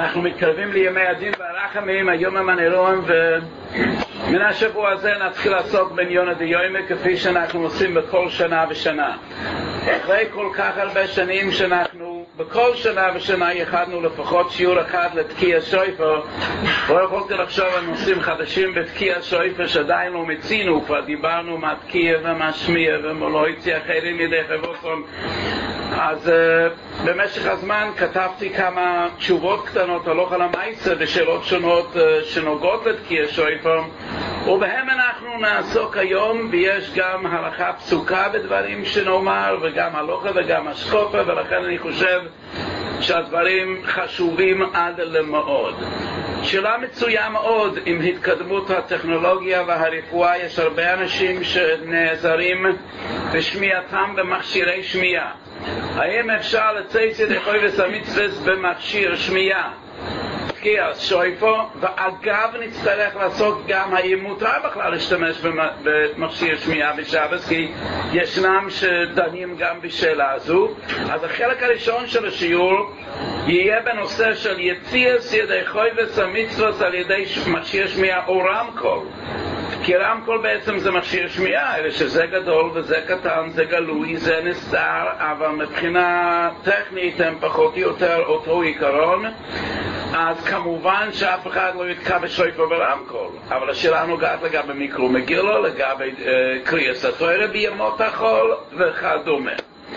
אנחנו מתקרבים לימי הדין והרחמים, היום המנהלון, ומן השבוע הזה נתחיל לעסוק בעניין הדיומא כפי שאנחנו עושים בכל שנה ושנה. אחרי כל כך הרבה שנים שאנחנו בכל שנה ושנה ייחדנו לפחות שיעור אחד לתקיע שויפר, לא יכולתי לחשוב על נושאים חדשים בתקיע שויפר שעדיין לא מצינו, כבר דיברנו מה תקיע ומה שמיע ומולו הציע חיילים ידי חברוסון. אז במשך הזמן כתבתי כמה תשובות קטנות הלוך על המייסה ושאלות שונות שנוגעות לתקיע שויפר, ובהם אנחנו נעסוק היום, ויש גם הלכה פסוקה בדברים שנאמר וגם הלוכה וגם השקופה, ולכן אני חושב שהדברים חשובים עד למאוד. שאלה מצויה מאוד עם התקדמות הטכנולוגיה והרפואה. יש הרבה אנשים שנעזרים בשמיעתם במכשירי שמיעה. האם אפשר לצייץ ידי חויבס המצווס במכשיר שמיעה? תקיע שויפו, ואגב נצטרך לעשות גם האם מותר בכלל להשתמש במכשיר שמיעה בשבס, כי ישנם שדנים גם בשאלה הזו. אז החלק הראשון של השיעור יהיה בנושא של יציאס ידי חויבס המצווס על ידי מכשיר שמיעה או רמקול. כי רמקול בעצם זה מכשיר שמיעה, אלא שזה גדול וזה קטן, זה גלוי, זה נסתר, אבל מבחינה טכנית הם פחות או יותר אותו עיקרון. אז כמובן שאף אחד לא יתקע בשויפר ברמקול, אבל השאלה נוגעת לגבי מיקרו מגילו, לגבי קריאס התורה בימות החול וכדומה.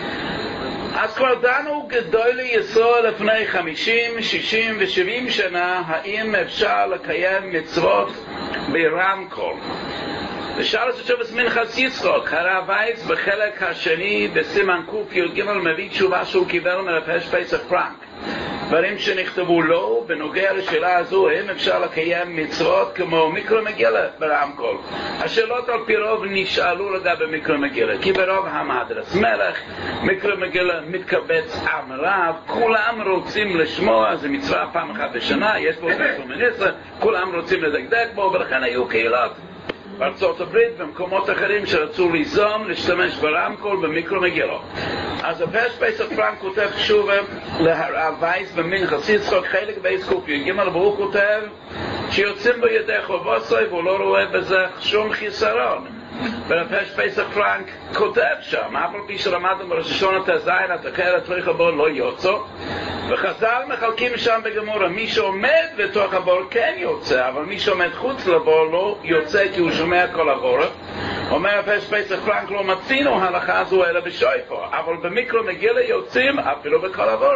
אז כבר דנו גדולי ישראל לפני 50, 60 ו-70 שנה, האם אפשר לקיים מצוות ברמקול. ושאל את שבס מנחס יצחוק, הרב וייס בחלק השני בסימן ק"ג מביא תשובה שהוא קיבל מרב פסח פרנק. דברים שנכתבו לו בנוגע לשאלה הזו, האם אפשר לקיים מצוות כמו מיקרו מגילה ברמקול. השאלות על פי רוב נשאלו לגבי מיקרו מגילה, כי ברוב המדרס מלך מיקרו מגילה מתקבץ עם רב, כולם רוצים לשמוע, זה מצווה פעם אחת בשנה, יש בו סומניסה, כולם רוצים לדקדק בו, ולכן היו קהילות בארצות הברית ומקומות אחרים שרצו ליזום להשתמש ברמקול במיקרו מגילו. אז פסח פרנק כותב תשובה להרב וייס במנחס יצחוק חלק בייס ק"ג, והוא כותב שיוצאים בידי חובוסוי והוא לא רואה בזה שום חיסרון. ורב פסח פרנק כותב שם, אף על פי שלמדנו בראש השונה תזין התחרת ריח הבור לא יוצא, וחז"ל מחלקים שם בגמורה, מי שעומד בתוך הבור כן יוצא, אבל מי שעומד חוץ לבור לא יוצא כי הוא שומע כל הבור. אומר פסח פרנק, לא מצינו הלכה הזו אלא בשויפו, אבל במיקרו מגילה יוצאים אפילו בכל הבור,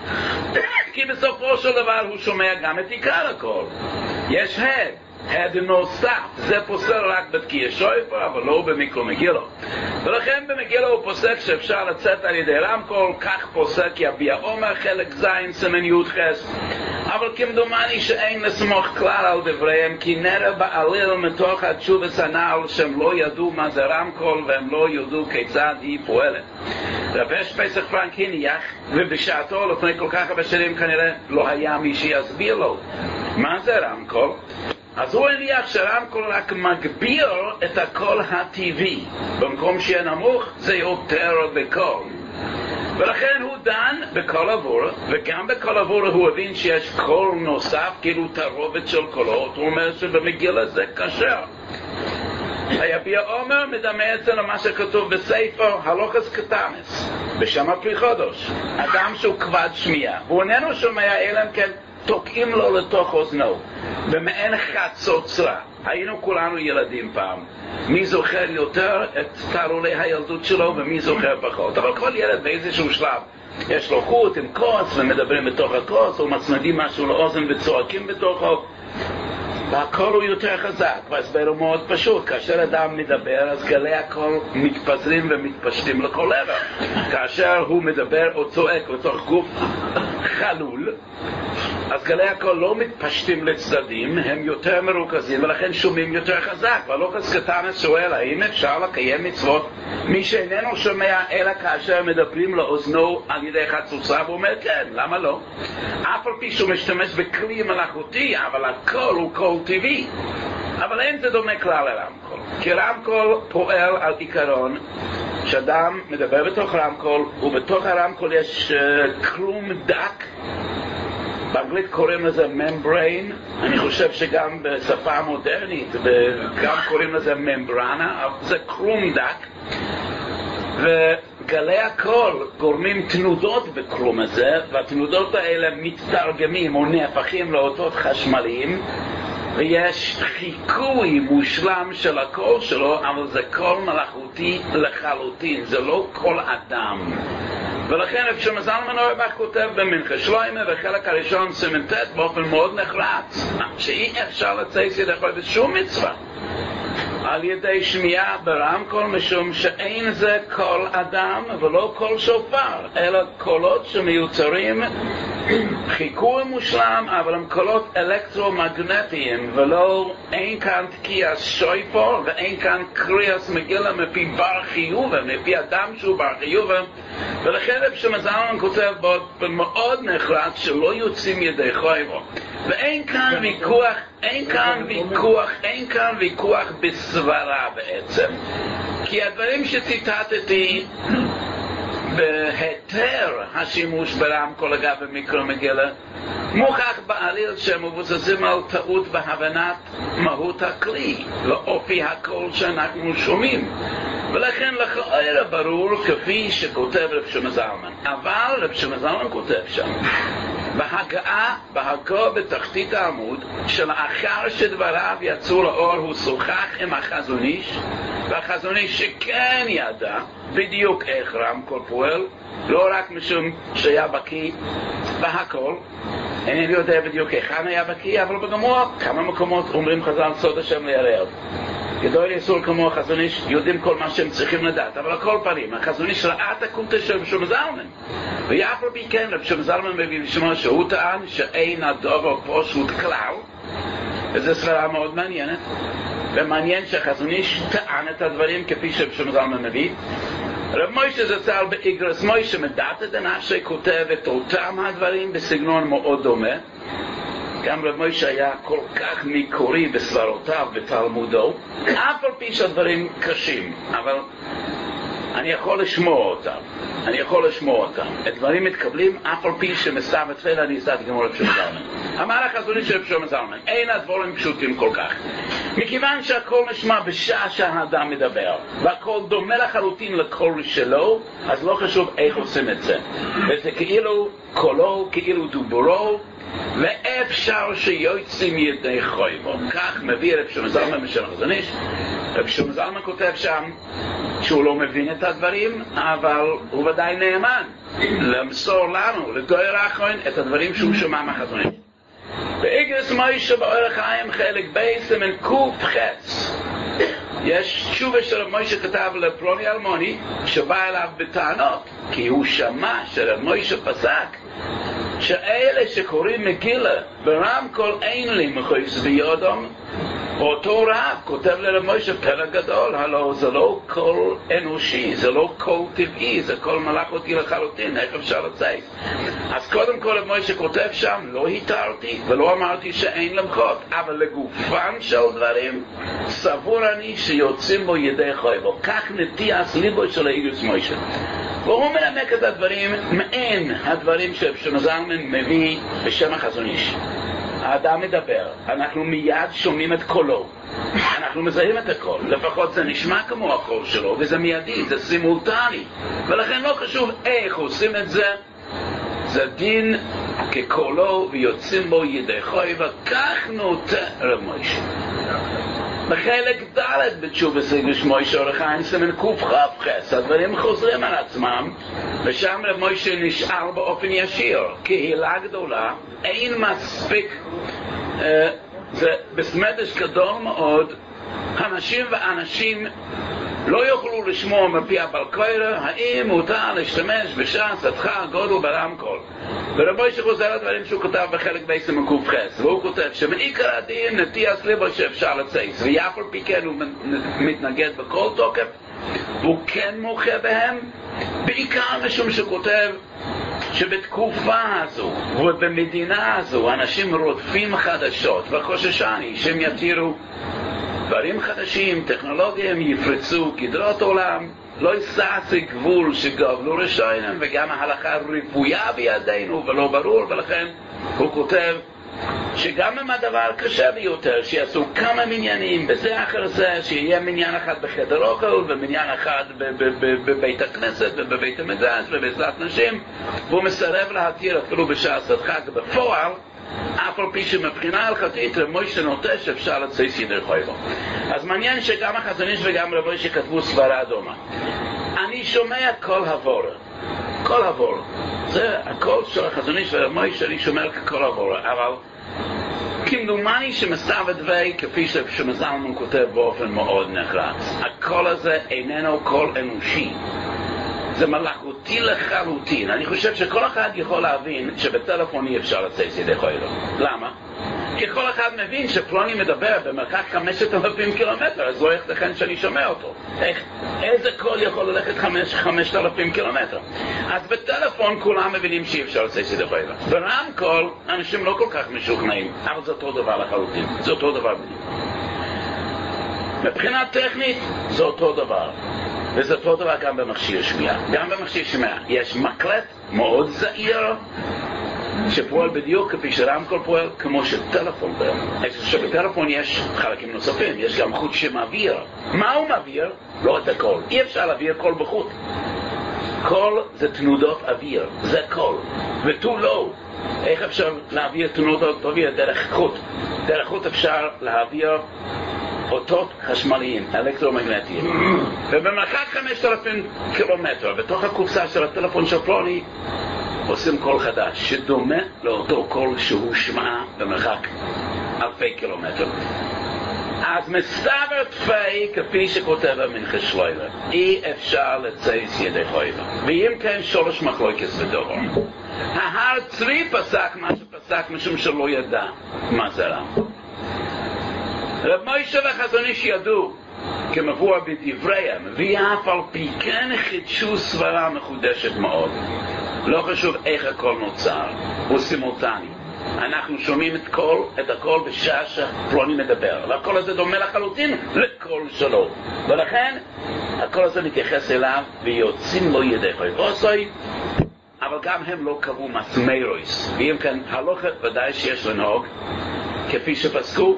כי בסופו של דבר הוא שומע גם את עיקר הכל. יש הד נוסף, זה פוסק רק בתקיע שויפר, אבל לא במיקרו מגילו. ולכן במגילו הוא פוסק שאפשר לצאת על ידי רמקול, כך פוסק יביע עומר חלק זין סמן י"ח. אבל כמדומני שאין לסמוך כלל על דבריהם, כי נראה בעליל מתוך התשובת הנ"ל שהם לא ידעו מה זה רמקול והם לא ידעו כיצד היא פועלת. רב פסח פרנק הניח, ובשעתו לפני כל כך הרבה שנים כנראה לא היה מי שיסביר לו מה זה רמקול. אז הוא הניח שרמקול רק מגביר את הקול הטבעי, במקום שיהיה נמוך זה יותר בקול, ולכן הוא דן בקול עבור, וגם בקול עבור הוא הבין שיש קול נוסף, כאילו תרובת של קולות. הוא אומר שבמגילה זה קשר. היביע עומר מדמה אצלנו מה שכתוב בספר הלוכס קטנס בשם הפרי חודש, אדם שהוא כבד שמיעה והוא איננו שומע אלא כן תוקעים לו לתוך אוזנו במעין חצוצרה. היינו כולנו ילדים פעם, מי זוכר יותר את תעלולי הילדות שלו ומי זוכר פחות, אבל כל ילד באיזשהו שלב יש לו חוט עם כוס ומדברים בתוך הכוס או מצמידים משהו לאוזן וצועקים בתוכו, והקול הוא יותר חזק. וההסבר הוא מאוד פשוט, כאשר אדם מדבר אז גלי הקול מתפזרים ומתפשטים לכל עבר. כאשר הוא מדבר או צועק בתוך גוף חלול, אז גלי הקול לא מתפשטים לצדדים, הם יותר מרוכזים ולכן שומעים יותר חזק. והלוכס קטנס שואל, האם אפשר לקיים מצוות מי שאיננו שומע אלא כאשר מדברים לאוזנו על ידי חצוצה? והוא אומר כן, למה לא? אף על פי שהוא משתמש בכלי מלאכותי, אבל הקול הוא קול טבעי. אבל אין זה דומה כלל לרמקול, כי רמקול פועל על עיקרון שאדם מדבר בתוך רמקול, ובתוך הרמקול יש כלום דק באנגלית קוראים לזה ממבריין, אני חושב שגם בשפה מודרנית גם קוראים לזה ממברנה, זה קרום דק, וגלי הקול גורמים תנודות בקרום הזה, והתנודות האלה מתתרגמים או נהפכים לאותות חשמליים, ויש חיקוי מושלם של הקול שלו, אבל זה קול מלאכותי לחלוטין, זה לא קול אדם. ולכן אפשר זלמן אוירבך כותב במנחה שלוימה בחלק הראשון סימן ט' באופן מאוד נחרץ, שאי אפשר לצייץ ידי חוי בשום מצווה על ידי שמיעה ברמקול, משום שאין זה קול אדם ולא קול שופר, אלא קולות שמיוצרים חיקוי מושלם, אבל הם קולות אלקטרומגנטיים, ולא אין כאן תקיע שויפור ואין כאן קריאס מגילה מפי בר חיובה, מפי אדם שהוא בר חיובה. ולכן שמזלמן כותב באופן מאוד נחרץ שלא יוצאים ידי חויבו, ואין כאן ויכוח, אין כאן ויכוח בסברה בעצם, כי הדברים שציטטתי בהיתר השימוש ברמקול אגב במיקרו מגילה מוכח בעליל שהם מבוססים על טעות בהבנת מהות הכלי לאופי הקול שאנחנו שומעים, ולכן לכאורה ברור כפי שכותב רב שמעון זלמן. אבל רב שמעון זלמן כותב שם בהגעה בתחתית העמוד שלאחר שדבריו יצאו לאור הוא שוחח עם החזון איש, והחזון איש שכן ידע בדיוק איך רמקול פועל, לא רק משום שהיה בקיא בהכל, אינני יודע בדיוק איך היה בקיא, אבל בגמור כמה מקומות אומרים חז"ל סוד השם לירח. גדול יסול כמו החזון איש יודעים כל מה שהם צריכים לדעת, אבל על כל פנים החזון איש ראה את הקונטה של רב שמעון זלמן, ויחד מכן רב שמעון זלמן מביא לשמוע שהוא טען שאין הדבר פשוט כלל, וזו סברה מאוד מעניינת, ומעניין שהחזון איש טען את הדברים כפי שרב שמעון זלמן מביא. רב מוישה זצ"ל באיגרס מוישה מדעת דנפשי כותב את אותם הדברים בסגנון מאוד דומה. גם רב מוישה היה כל כך מקורי בסברותיו בתלמודו, אף על פי שהדברים קשים, אבל אני יכול לשמוע אותם. הדברים מתקבלים אף על פי שמסתיו התפילה אני הסתתי כמו רב שמעון זלמן. אמר החזון איש רב שמעון זלמן, אין הדברים פשוטים כל כך, מכיוון שהכל נשמע בשעה שהאדם מדבר, והכל דומה לחלוטין לקול שלו, אז לא חשוב איך עושים את זה, וזה כאילו קולו, כאילו דוברו, ואפשר שיוצאים ידי חויבו. כך מביא רב שמעון זלמן בשם החזון איש. רב שמעון זלמן כותב שם שהוא לא מבין את הדברים, אבל הוא ודאי נאמן למסור לנו, לדור האחרון, את הדברים שהוא שמע מהחזון איש. באיגרס מוישה באורח חיים חלק בייס סימן ק"ח יש תשובה של רב מוישה כתב לפלוני אלמוני שבא אליו בטענות, כי הוא שמע שרב מוישה פסק שאלה שקוראים מגילה ברמקול אין לי מחויס ביודום. אותו רב כותב לרב מוישה פרק גדול, הלא זה לא קול אנושי, זה לא קול טבעי, זה קול מלאכותי לחלוטין, איך אפשר לצאת? אז קודם כל רב מוישה כותב שם, לא התרתי ולא אמרתי שאין למחות, אבל לגופן של דברים סבור אני שיוצאים בו ידי חויבו. כך נטיית ליבו של האיגרס מוישה, והוא מנמק את הדברים מעין הדברים שרב שמעון זלמן מביא בשם החזון איש. האדם מדבר, אנחנו מיד שומעים את קולו, אנחנו מזהים את הקול, לפחות זה נשמע כמו הקול שלו, וזה מיידי, זה סימולטני, ולכן לא חשוב איך עושים את זה, זה דין כקולו ויוצאים בו ידי חויבו. כך נוטה רב מוישה. בחלק ד' בתשובה איגרס מוישה אורח חיים סימן ק"ח הדברים חוזרים על עצמם, ושם רב מוישה נשאר באופן ישיר. קהילה גדולה, אין מספיק, זה בסמדש גדול מאוד, אנשים ואנשים לא יוכלו לשמוע מפי הבלקוירה האם מותר להשתמש בשעת הדחה גודל ברמקול. ורב מוישה חוזר לדברים שהוא כותב בחלק בייס סימן ק"ח, והוא כותב שבעיקר הדין נטיית ליבו שאפשר לצייץ, ויף על פי כן הוא מתנגד בכל תוקף, הוא כן מוחה בהם, בעיקר משום שכותב שבתקופה הזו ובמדינה הזו אנשים רודפים חדשות, וחוששני שהם יתירו דברים חדשים, טכנולוגיה, הם יפרצו גדרות עולם, לא יסעס גבול שגבלו רשעים, וגם ההלכה רפויה בידינו ולא ברור, ולכן הוא כותב שגם אם הדבר קשה ביותר, שיעשו כמה מניינים בזה אחר זה, שיהיה מניין אחד בחדר אוכל ומניין אחד בבית הכנסת ובבית המקדש ובעזרת נשים, והוא מסרב להתיר אפילו בשעת הדחק בפועל, אף על פי שמבחינה הלכתית מוישה נוטש אפשר לצייס ידי חויבו. אז מעניין שגם החזון איש וגם רבי שכתבו סברה דומה. אני שומע כל הבור, זה הקול של החזון איש ורבי שאני שומע ככל הבור, אבל כמדומני שמסתיו הדווי כפי שמזלמן כותב באופן מאוד נחרץ, הקול הזה איננו קול אנושי, זה מלאכותי לחלוטין. אני חושב שכל אחד יכול להבין שבטלפון אי אפשר לצייס ידי חויבו. למה? כי כל אחד מבין שפלוני מדבר במרחק 5,000 קילומטר, אז לא ייתכן שאני שומע אותו. איזה קול יכול ללכת 5,000 קילומטר? אז בטלפון כולם מבינים שאי אפשר לצייס ידי חויבו. ברמקול אנשים לא כל כך משוכנעים, אבל זה אותו דבר לחלוטין, זה אותו דבר בדיוק. מבחינה טכנית זה אותו דבר, וזה אותו דבר גם במכשיר שמיעה. גם במכשיר שמיעה יש מקלט מאוד זעיר שפועל בדיוק כפי שרמקול פועל, כמו שטלפון פועל. שבטלפון יש חלקים נוספים, יש גם חוט שמעביר. מה הוא מעביר? לא את הקול. אי אפשר להעביר קול בחוט. קול זה תנודות אוויר, זה קול. ותו לא. איך אפשר להעביר תנודות אוויר? דרך חוט. דרך חוט אפשר להעביר אותות חשמליים, אלקטרומגנטיים. ובמרחק 5,000 קילומטר, בתוך הקופסה של הטלפון של פלוני, עושים קול חדש, שדומה לאותו קול שהוא שמע במרחק אלפי קילומטר. אז מסתבר תפי, כפי שכותב המנחה שלויבר, אי אפשר לצייס ידי חויבו. ואם כן, שורש מחלוקס ודורו. ההר צבי פסק מה שפסק משום שלא ידע מה זה רם. רב מוישה והחזון איש ידעו, כמבוא בדבריהם, ואף על פי כן חידשו סברה מחודשת מאוד. לא חשוב איך הכל נוצר, הוא סימולטני. אנחנו שומעים את הכל בשעה שפלוני מדבר, והכל הזה דומה לחלוטין לקול שלו, ולכן הכל הזה מתייחס אליו ויוצאים לו ידי חויבו. אבל גם הם לא קבעו מסמרויס, ואם כן הלוכת ודאי שיש לנהוג כפי שפסקו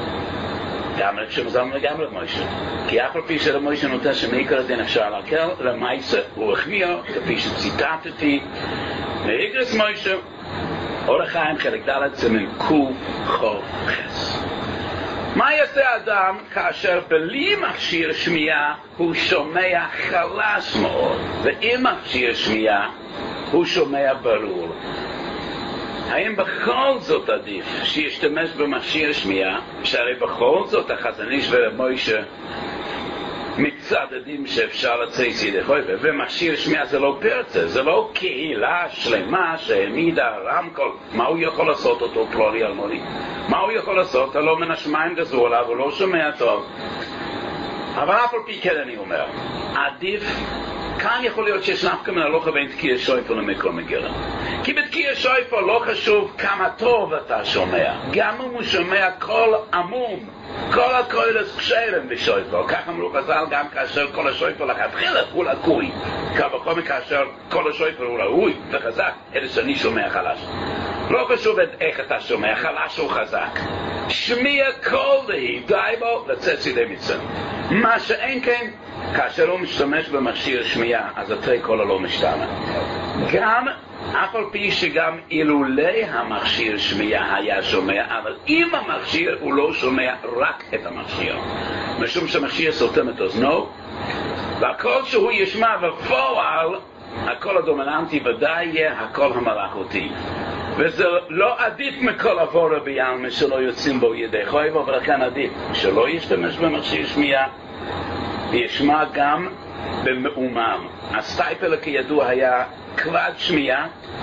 גם שמזלנו לגמרי למוישה, כי אף על פי שלמוישה נוטה שמעיקר הדין אפשר להקל, למעשה הוא החמיר כפי שציטטתי מאיגרס מוישה אור החיים חלק ד' סימן קח"ס. מה יעשה אדם כאשר בלי מכשיר שמיעה הוא שומע חלש מאוד, ועם מכשיר שמיעה הוא שומע ברור? האם בכל זאת עדיף שישתמש במכשיר שמיעה, שהרי בכל זאת החזון איש ורב מוישה מצדדים שאפשר לצייס ידי חויבו, ומכשיר שמיעה זה לא פרצה, זה לא קהילה שלמה שהעמידה רמקול. מה הוא יכול לעשות אותו פלוני אלמוני? מה הוא יכול לעשות? הלא מן השמיים גזרו עליו, הוא לא שומע טוב. אבל אף על פי כן אני אומר, עדיף, כאן יכול להיות שיש נפקא מן הלוכה בין תקיע שויפו למקום מגילה. כי בתקיע שויפו לא חשוב כמה טוב אתה שומע, גם אם הוא שומע קול עמום, כל הקולס כשרם בשויפו. כך אמרו חז"ל, גם כאשר כל השויפו לכתחילה הוא לקוי, כבכל כאשר כל השויפו הוא ראוי וחזק, אלא שאני שומע חלש. לא חשוב איך אתה שומע, חלש או חזק, שמיע קול דהי, די בו לצאת ידי מצרים. מה שאין כן, כאשר הוא משתמש במכשיר שמיעה, אז התרי קולה לא משתנה. גם, אף על פי שגם אילולי המכשיר שמיעה היה שומע, אבל עם המכשיר הוא לא שומע רק את המכשיר. משום שהמכשיר סותם את אוזנו, והקול שהוא ישמע בפועל, הקול הדומיננטי ודאי יהיה הקול המלאכותי. וזה לא עדיף מכל עבורה ביעלמה שלא יוצאים בו ידי חויבו, ולכן עדיף שלא ישתמש במכשיר שמיעה, וישמע גם במאומם. הסטייפל כידוע היה כבד שמיעה,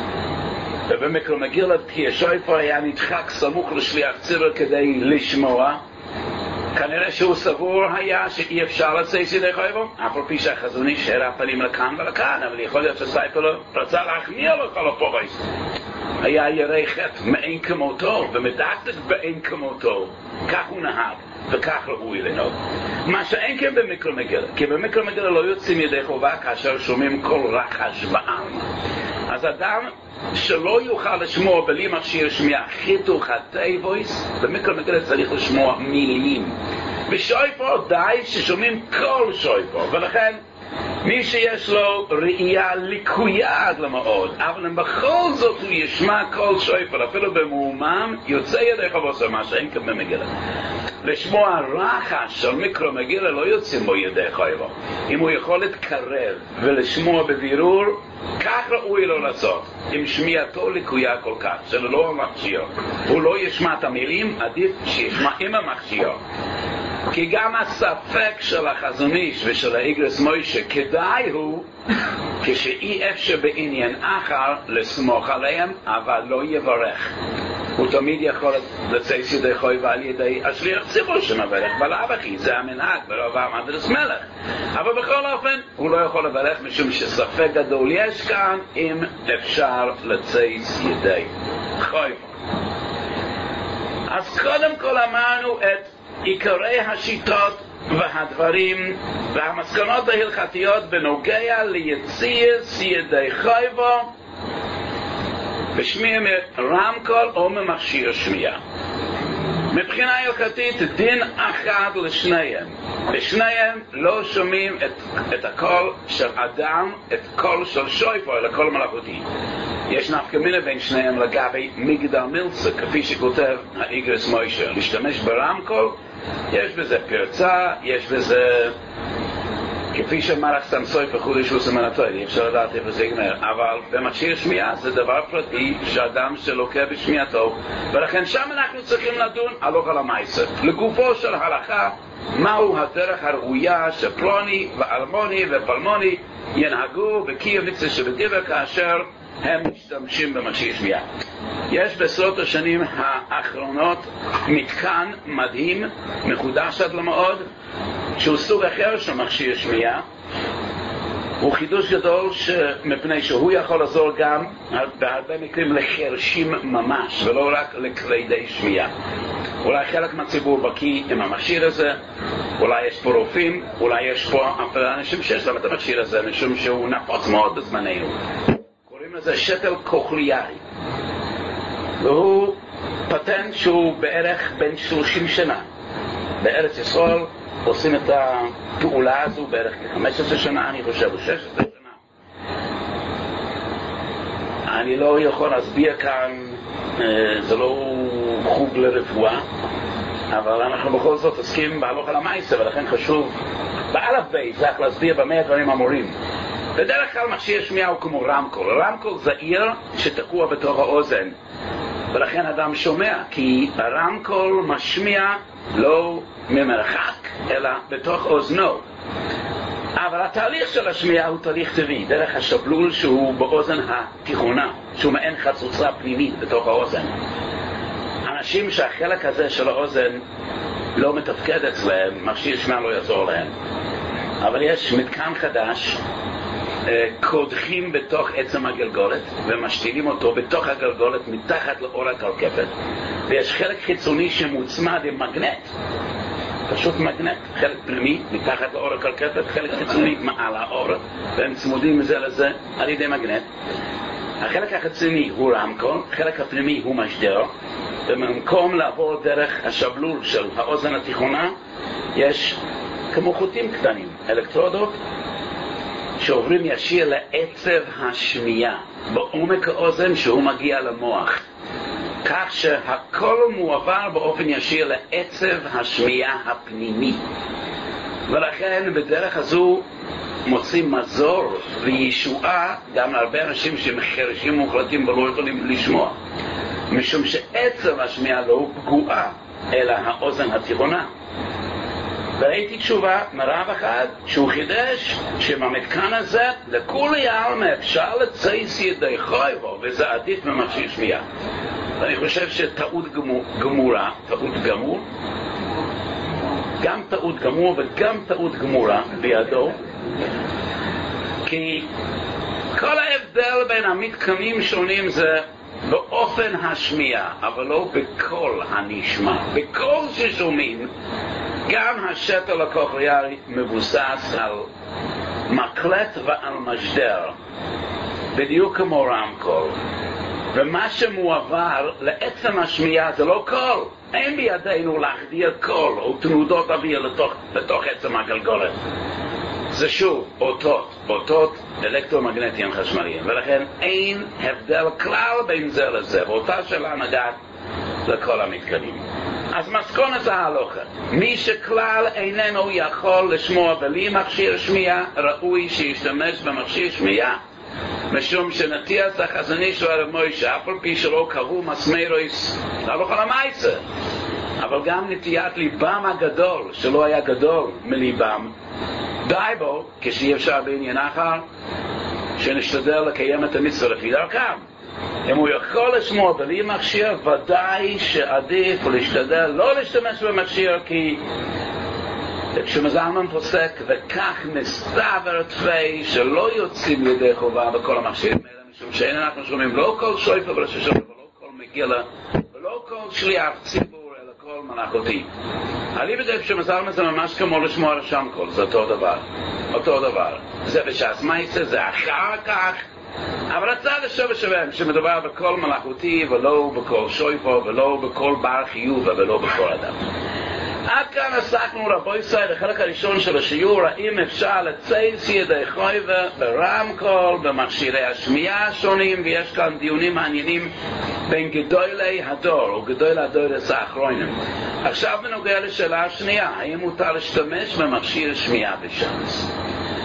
ובמקרה מגילה תקיע שויפו היה נדחק סמוך לשליח ציבור כדי לשמוע. כנראה שהוא סבור היה שאי אפשר לצייס ידי חויבו, אף על פי שהחזון איש הראה פנים לכאן ולכאן, אבל יכול להיות שסטייפל רצה להחמיר לו כל הפורס. היה ירא חטא מאין כמותו ומדקדק באין כמותו, כך הוא נהג. וכך ראוי לנהוג. מה שאין כן במקרא מגילה, כי במקרא מגילה לא יוצאים ידי חובה כאשר שומעים כל רחש בעלמא. אז אדם שלא יוכל לשמוע בלי מכשיר שמיעה חיתוך הטייבויס, במקרא מגילה צריך לשמוע מילים. בשויפו די ששומעים כל שויפו, ולכן מי שיש לו ראייה לקויה עד למאוד, אבל בכל זאת הוא ישמע כל שויפו, אפילו במאומם, יוצא ידי חובו, מה שאין כאן במגילה. לשמוע רחש של מקרא מגילה לא יוצאים בו ידי חובו. אם הוא יכול להתקרב ולשמוע בבירור, כך ראוי לו לעשות. עם שמיעתו לקויה כל כך, שלא המכשיר. הוא לא ישמע את המילים, עדיף שישמע עם המכשיר. כי גם הספק של החזון איש ושל האיגרס מוישה כדאי הוא כשאי אפשר בעניין אחר לסמוך עליהם, אבל לא יברך. הוא תמיד יכול לצאת ידי חובה על ידי השליח ציבור שמברך בלאו הכי, זה המנהג ברוב המדרס מלך. אבל בכל אופן הוא לא יכול לברך משום שספק גדול יש כאן אם אפשר לצאת ידי חובה. אז קודם כל אמרנו את עיקרי השיטות והדברים והמסקנות ההלכתיות בנוגע ליציאת ידי חובה בשמיעה מרמקול או ממכשיר שמיעה. מבחינה הלכתית דין אחד לשניהם. בשניהם לא שומעים את הקול של אדם, את קול של שויפו, אלא קול מלאכותי. יש נפקא מינה בין שניהם לגבי מגדל מילצה, כפי שכותב האיגרס מוישה. להשתמש ברמקול, יש בזה פרצה, יש בזה, כפי שאמר סתם סויפר חודש וסמנתוי, אי אפשר לדעת איפה זה יגמר, אבל במכשיר שמיעה זה דבר פרטי שאדם שלוקה בשמיעתו, ולכן שם אנחנו צריכים לדון הלוך על המייסה. לגופו של הלכה, מהו הדרך הראויה שפלוני ואלמוני ופלמוני ינהגו בקייביצה שבדיבר כאשר הם משתמשים במכשיר שמיעה. יש בעשרות השנים האחרונות מתקן מדהים, מחודש עד למאוד, שהוא סוג אחר של מכשיר שמיעה. הוא חידוש גדול מפני שהוא יכול לעזור גם בהרבה מקרים לחרשים ממש, ולא רק לכלי שמיעה. אולי חלק מהציבור בקיא עם המכשיר הזה, אולי יש פה רופאים, אולי יש פה אנשים שיש להם את המכשיר הזה, משום שהוא נפוץ מאוד בזמננו. קוראים לזה שתל קוכליארי. והוא פטנט שהוא בערך בין 30 שנה. בארץ ישראל עושים את הפעולה הזו בערך כ-15 שנה, אני חושב, 16 שנה. אני לא יכול להסביר כאן, זה לא חוג לרפואה, אבל אנחנו בכל זאת עוסקים בהלוך על המייסה, ולכן חשוב, באלף בי, צריך להסביר במה הדברים אמורים. בדרך כלל מכשיר שמיעה הוא כמו רמקול. רמקול זעיר שתקוע בתוך האוזן, ולכן אדם שומע, כי הרמקול משמיע לא ממרחק, אלא בתוך אוזנו. אבל התהליך של השמיעה הוא תהליך טבעי, דרך השבלול שהוא באוזן התיכונה, שהוא מעין חצוצה פנימית בתוך האוזן. אנשים שהחלק הזה של האוזן לא מתפקד אצלם, מכשיר שמיעה לא יעזור להם. אבל יש מתקן חדש, קודחים בתוך עצם הגלגולת ומשתילים אותו בתוך הגלגולת מתחת לאור הקרקפת, ויש חלק חיצוני שמוצמד עם מגנט, פשוט מגנט, חלק פנימי מתחת לאור הקרקפת, חלק חיצוני מעל האור, והם צמודים מזה לזה על ידי מגנט. החלק החיצוני הוא רמקול, חלק הפנימי הוא משדר, ובמקום לעבור דרך השבלול של האוזן התיכונה יש כמו חוטים קטנים, אלקטרודות שעוברים ישיר לעצב השמיעה בעומק האוזן שהוא מגיע למוח, כך שהכל מועבר באופן ישיר לעצב השמיעה הפנימי. ולכן בדרך הזו מוצאים מזור וישועה גם להרבה אנשים שהם חרשים מוחלטים ולא יכולים לשמוע, משום שעצב השמיעה לא פגועה אלא האוזן התיכונה. וראיתי תשובה מרב אחד שהוא חידש שבמתקן הזה לכולי עלמא אפשר לצייס ידי חויבו, וזה עדיף ממכשיר שמיעה. ואני חושב שטעות גמורה, טעות גמור, גם טעות גמור וגם טעות גמורה בידו, כי כל ההבדל בין המתקנים שונים זה באופן השמיעה, אבל לא בכל הנשמע. בכל ששומעים, גם השתל הקוכליארי מבוסס על מקלט ועל משדר, בדיוק כמו רמקול. ומה שמועבר לעצם השמיעה זה לא קול. אין בידינו להחדיר קול או תנודות אוויר לתוך עצם הגלגולת. זה שוב אותות אלקטרומגנטיים חשמליים, ולכן אין הבדל כלל בין זה לזה, ואותה שאלה נגעת לכל המתקנים. אז מסקונת ההלוכה, מי שכלל איננו יכול לשמוע בלי מכשיר שמיעה, ראוי שישתמש במכשיר שמיעה, משום שנטיית החזון איש והרב מוישה, אף על פי שלא קראו מסמרויס להלוכה למעשה, אבל גם נטיית ליבם הגדול, שלא היה גדול מליבם, די בו, כשאי אפשר בעניין אחר, שנשתדל לקיים את המצווה לפי דרכם. אם הוא יכול לשמוע בלי מכשיר, ודאי שעדיף להשתדל לא להשתמש במכשיר, כי כשמזלמן פוסק וכך נסתבר תפי שלא יוצאים ידי חובה בכל המכשירים האלה, משום שאין אנחנו שומעים לא כל שויפה ברששון ולא כל מגילה ולא כל שליח ציבור אלא כל מלאכותי. אני בדרך שמזלמן זה ממש כמו לשמוע רשם קול, זה אותו דבר. זה בשעס מייסה, זה אחר כך, אבל הצד השווה שמדובר בכל מלאכותי ולא בכל שויפה ולא בכל בר חיוב ולא בכל אדם. עד כאן עסקנו רבו ישראל בחלק הראשון של השיעור, האם אפשר לצייס ידי חויבה ברמקול, במכשירי השמיעה השונים, ויש כאן דיונים מעניינים בין גדולי הדור או גדולי הדורס האחרונים. עכשיו בנוגע לשאלה השנייה, האם מותר להשתמש במכשיר שמיעה בשמס?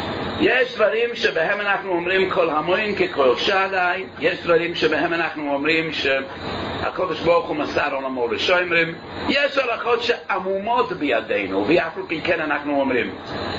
יש דברים שבהם אנחנו אומרים כל המוין ככל שדי, יש דברים שבהם אנחנו אומרים שהקדוש ברוך הוא מסר עולמו לשומרים, יש הלכות שעמומות בידינו, ואף על פי כן אנחנו אומרים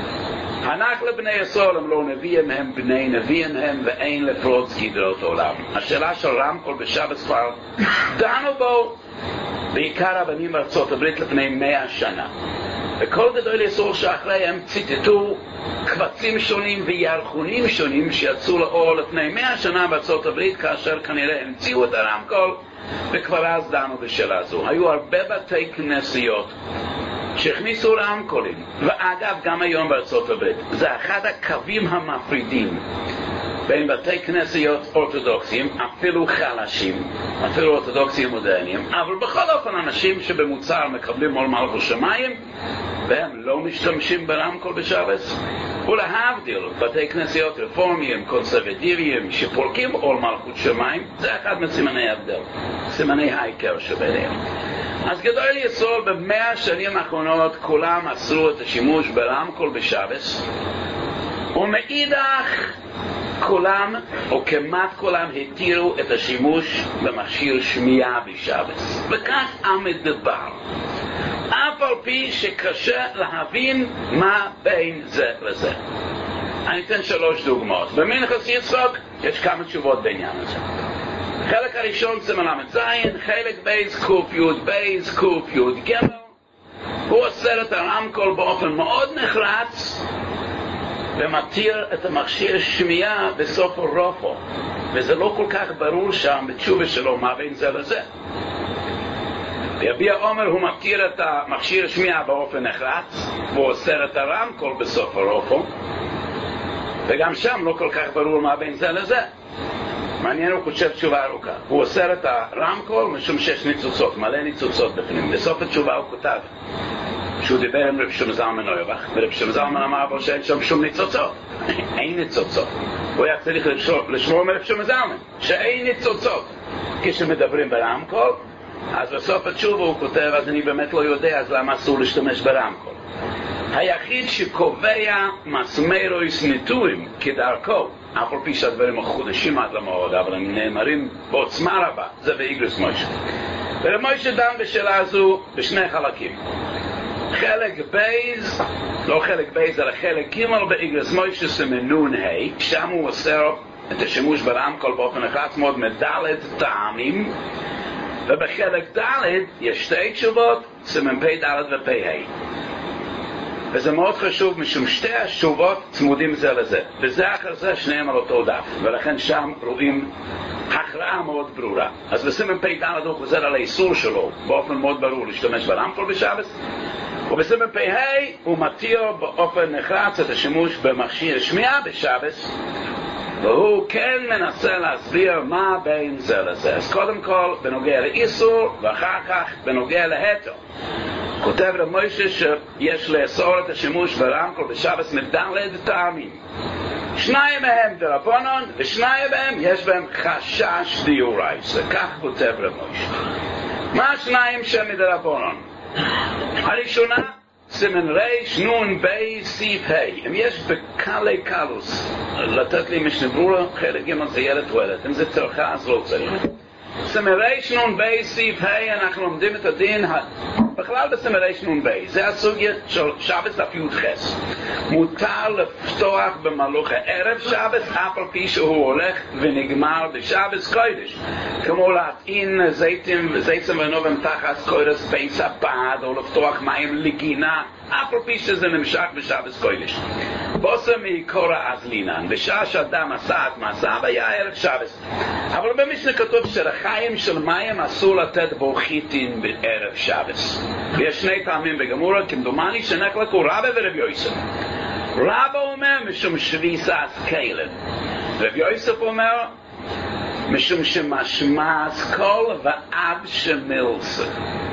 הנח לבני ישראל הם לא נביאים, הם בני נביאים הם, ואין לפרוץ גדרות עולם. השאלה של רמקול בשבת כבר דנו בו בעיקר הבנים בארצות הברית לפני 100 שנה. וכל גדול יסור שאחריהם ציטטו קבצים שונים וירחונים שונים שיצאו לאור לפני 100 שנה בארצות הברית, כאשר כנראה המציאו את הרמקול, וכבר אז דנו בשאלה זו. היו הרבה בתי כנסיות שהכניסו רמקולים, ואגב גם היום בארצות הברית. זה אחד הקווים המפרידים בין בתי כנסיות אורתודוקסיים, אפילו חלשים, אפילו אורתודוקסיים מודרניים, אבל בכל אופן אנשים שבמוצר מקבלים עול מלכות שמיים, והם לא משתמשים ברמקול בשבת, ולהבדיל בתי כנסיות רפורמיים, קונסרבטיביים, שפורקים עול מלכות שמיים, זה אחד מסימני ההבדל, סימני העיקר שביניהם. אז גדול יסוד ב100 השנים האחרונות כולם אסרו את השימוש ברמקול בשבת, ומאידך כולם, או כמעט כולם, התירו את השימוש במכשיר שמיעה בשבת. וכך המדבר. אף על פי שקשה להבין מה בין זה לזה. אני אתן 3 דוגמאות. במנחס יצחק יש כמה תשובות בעניין הזה. חלק הראשון זה מלמד זין, חלק בייס קוף יוד בייס קוף יוד גמל. הוא אוסר את הרמקול באופן מאוד נחרץ, ומתיר את המכשיר שמיעה בסוף הרופו, וזה לא כל כך ברור שם בתשובה שלו מה בין זה לזה. ויביע עומר הוא מתיר את המכשיר שמיעה באופן נחרץ, והוא אוסר את הרמקול בסוף הרופו, וגם שם לא כל כך ברור מה בין זה לזה. מעניין, הוא חושב תשובה ארוכה. הוא אוסר את הרמקול משום שיש ניצוצות, מלא ניצוצות בפנים. בסוף התשובה הוא כותב שהוא דיבר עם רב שלמה זלמן אוירבך, ורב שלמה זלמן אמר בו שאין שם שום ניצוצות. אין ניצוצות. הוא היה צריך לשמור מרב שלמה זלמן שאין ניצוצות. כשמדברים ברמקול, אז בסוף התשובה הוא כותב, אז אני באמת לא יודע, אז למה אסור להשתמש ברמקול? היחיד שקובע מסמרויס ניטויים כדרכו, אף על פי שהדברים החודשים עד למאוד, אבל הם נאמרים בעוצמה רבה, זה באיגרס מוישה. ומוישה דן בשאלה הזו בשני חלקים. חלק בייז, לא חלק בייז, אלא חלק ג' באיגרס מוישה סמנון ה', שם הוא אוסר את השימוש ברמקול באופן נחרץ מאוד מדלת טעמים, ובחלק ד' יש 2 תשובות, סימן פ' ד' ופ' ה'. וזה מאוד חשוב משום שתי השובות צמודים זה לזה, וזה אחר זה שניהם על אותו דף, ולכן שם רואים הכרעה מאוד ברורה. אז בסימן פ"ד הוא חוזר על האיסור שלו באופן מאוד ברור להשתמש ברמקול בשבת, ובסימן פ"ה הוא מתיר באופן נחרץ את השימוש במכשיר שמיעה בשבת, והוא כן מנסה להסביר מה בין זה לזה. אז קודם כל בנוגע לאיסור, ואחר כך בנוגע להיתר. כותב רב מוישה שיש לאסור את השימוש ברמקול בשבת מדלת טעמים. שניים מהם דרבנן, ושניים מהם יש בהם חשש דאורייתא. כך כותב רב מוישה. מה השניים שמדרבנן? הראשונה, סימן רייש נון בי סעיף ה'. אם יש בקלי קלוס לתת לי משנה ברורה, חלק ג' זה ילד תועלת. אם זה צרכה אז לא צריך. סימן רייש נון בי סעיף ה' אנחנו לומדים את הדין בכלל בסימן רייש נון בי. זה הסוגיה של שבת דף י"ח. מותר לפתוח במהלך הערב שבת אף על פי שהוא הולך ונגמר בשבת קודש, כמו להטעין זיתים ונובם תחת קודש בייס הבד, או לפתוח מים לגינה אף על פי שזה נמשך בשבת קודש. בוסם מקורא אזלינן, בשעה שאדם עשה את מעשיו היה ערב שבת. אבל במשנה כתוב שרחיים של מים אסור לתת בו חיטין בערב שבת. ויש שני טעמים בגמורה, כמדומני שנחלקו רבא ורב יוסף. רבא אומר משום שביסת כלים, רב יוסף אומר משום שמשמעס כל ואב שמילסה.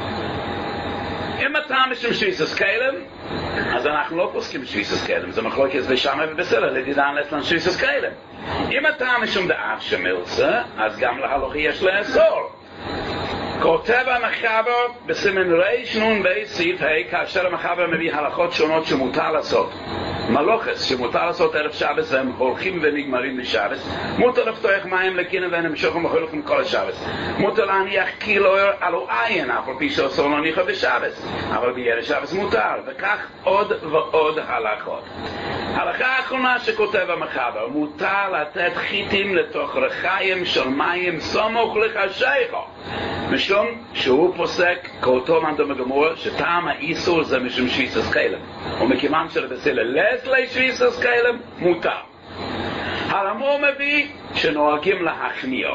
אם אתה משום שביסת כלים, אז אנחנו לא פוסקים שביסת כלים, זה מחלוקת בשמה ובסלע, לדידן לסלן שביסת כלים. אם אתה משום דאב שמילסה, אז גם להלוכי יש לאסור. כותב המחבר בסימן רייש נון בי סעיף ה', כאשר המחבר מביא הלכות שונות שמותר לעשות. מלוכס שמותר לעשות ערב שבת, והם הולכים ונגמרים בשבת. מותר לפתוח מים לקינה ונמשוכם וחילוכים כל השבת. מותר להניח קילו עלו עין, אף על פי שאסור להניחה בשבת, אבל בערב שבת מותר, וכך עוד ועוד הלכות. הלכה האחרונה שכותב המחבר, מותר לתת חיטים לתוך רחיים של מים סמוך לחשיכו, משום שהוא פוסק כאותו מאן דאמר גמור שטעם האיסור זה משום שביסת כלים, ומכיוון שלבסלע לסלי שביסת כלים מותר. הרמ"א מביא שנוהגים להחמיאו,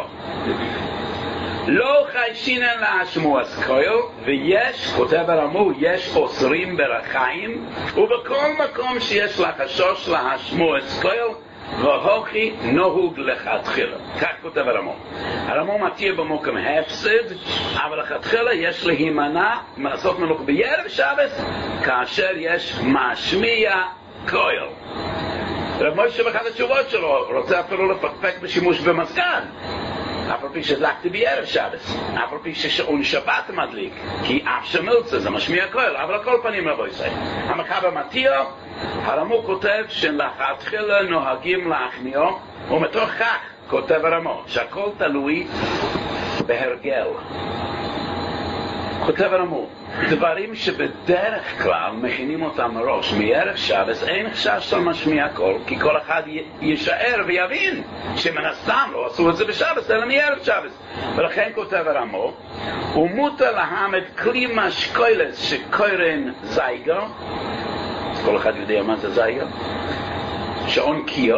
לא חיישינן להשמועס כהל, ויש, כותב הרמ"א, יש אוסרים ברחיים, ובכל מקום שיש לחשוש להשמועס כהל, והוכי נהוג לכתחילה. כך כותב הרמ"א. הרמ"א מתיר במקום הפסד, אבל לכתחילה יש להימנע מעשות מלוך בערב שבת, כאשר יש משמיע כהל. רב מוישה באחת התשובות שלו רוצה אפילו לפקפק בשימוש במזגן, אף על פי שהדלקתי בערב שבת, אף על פי ששעון שבת מדליק, כי אף שמילצה זה משמיע כהל, אבל על כל פנים רבו ישראל. המחבר מתיר, הרמ"א כותב שלכתחילה נוהגים להחמיאו, ומתוך כך כותב הרמ"א שהכל תלוי בהרגל. כותב הרמ"א, דברים שבדרך כלל מכינים אותם מראש מערב שבת, אין חשש של משמיע קול, כי כל אחד יישאר ויבין שמן הסתם לא עשו את זה בשבת אלא מערב שבת. ולכן כותב הרמ"א, ומותר להעמד כלי משקולת שקורן זייגר, כל אחד יודע מה זה זייגר, שעון קיו,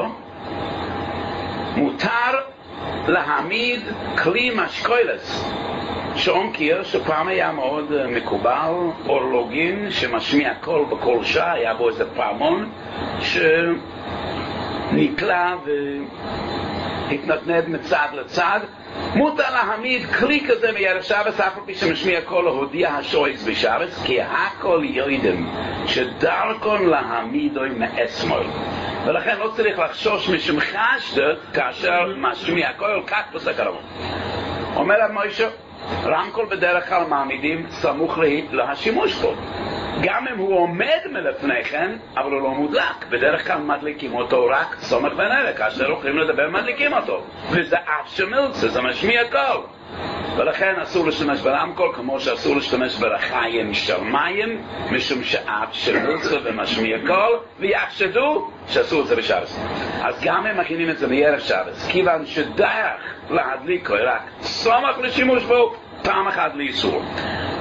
מותר להעמיד כלי משקולת שעון קיר, שפעם היה מאוד מקובל, אורלוגין שמשמיע קול בכל שעה, היה בו איזה פעמון שנקלע והתנתנד מצד לצד. מותר להעמיד כלי כזה מערב שבת, אף על פי שמשמיע קול להודיע השויס בשבת, כי הכל יודעים שדרכון להעמידוי מעצמוי, ולכן לא צריך לחשוש משום חשדה כאשר משמיע קול. כך פוסק הרמ"א. אומר רב מוישה, רמקול בדרך כלל מעמידים סמוך להשימוש בו, גם אם הוא עומד מלפני כן, אבל הוא לא מודלק. בדרך כלל מדליקים אותו רק סומך ונראה, כאשר הולכים לדבר מדליקים אותו, וזה אף שמילצה, זה משמיע קול. ולכן אסור להשתמש ברמקול כמו שאסור להשתמש ברחיים של מים, משום שאף שמילצה ומשמיע קול, ויחשדו שאסור את זה בשבת. אז גם הם מכינים את זה מערב שבת, כיוון שדרך להדליק רק סומך לשימוש בו, פעם אחת לאיסור.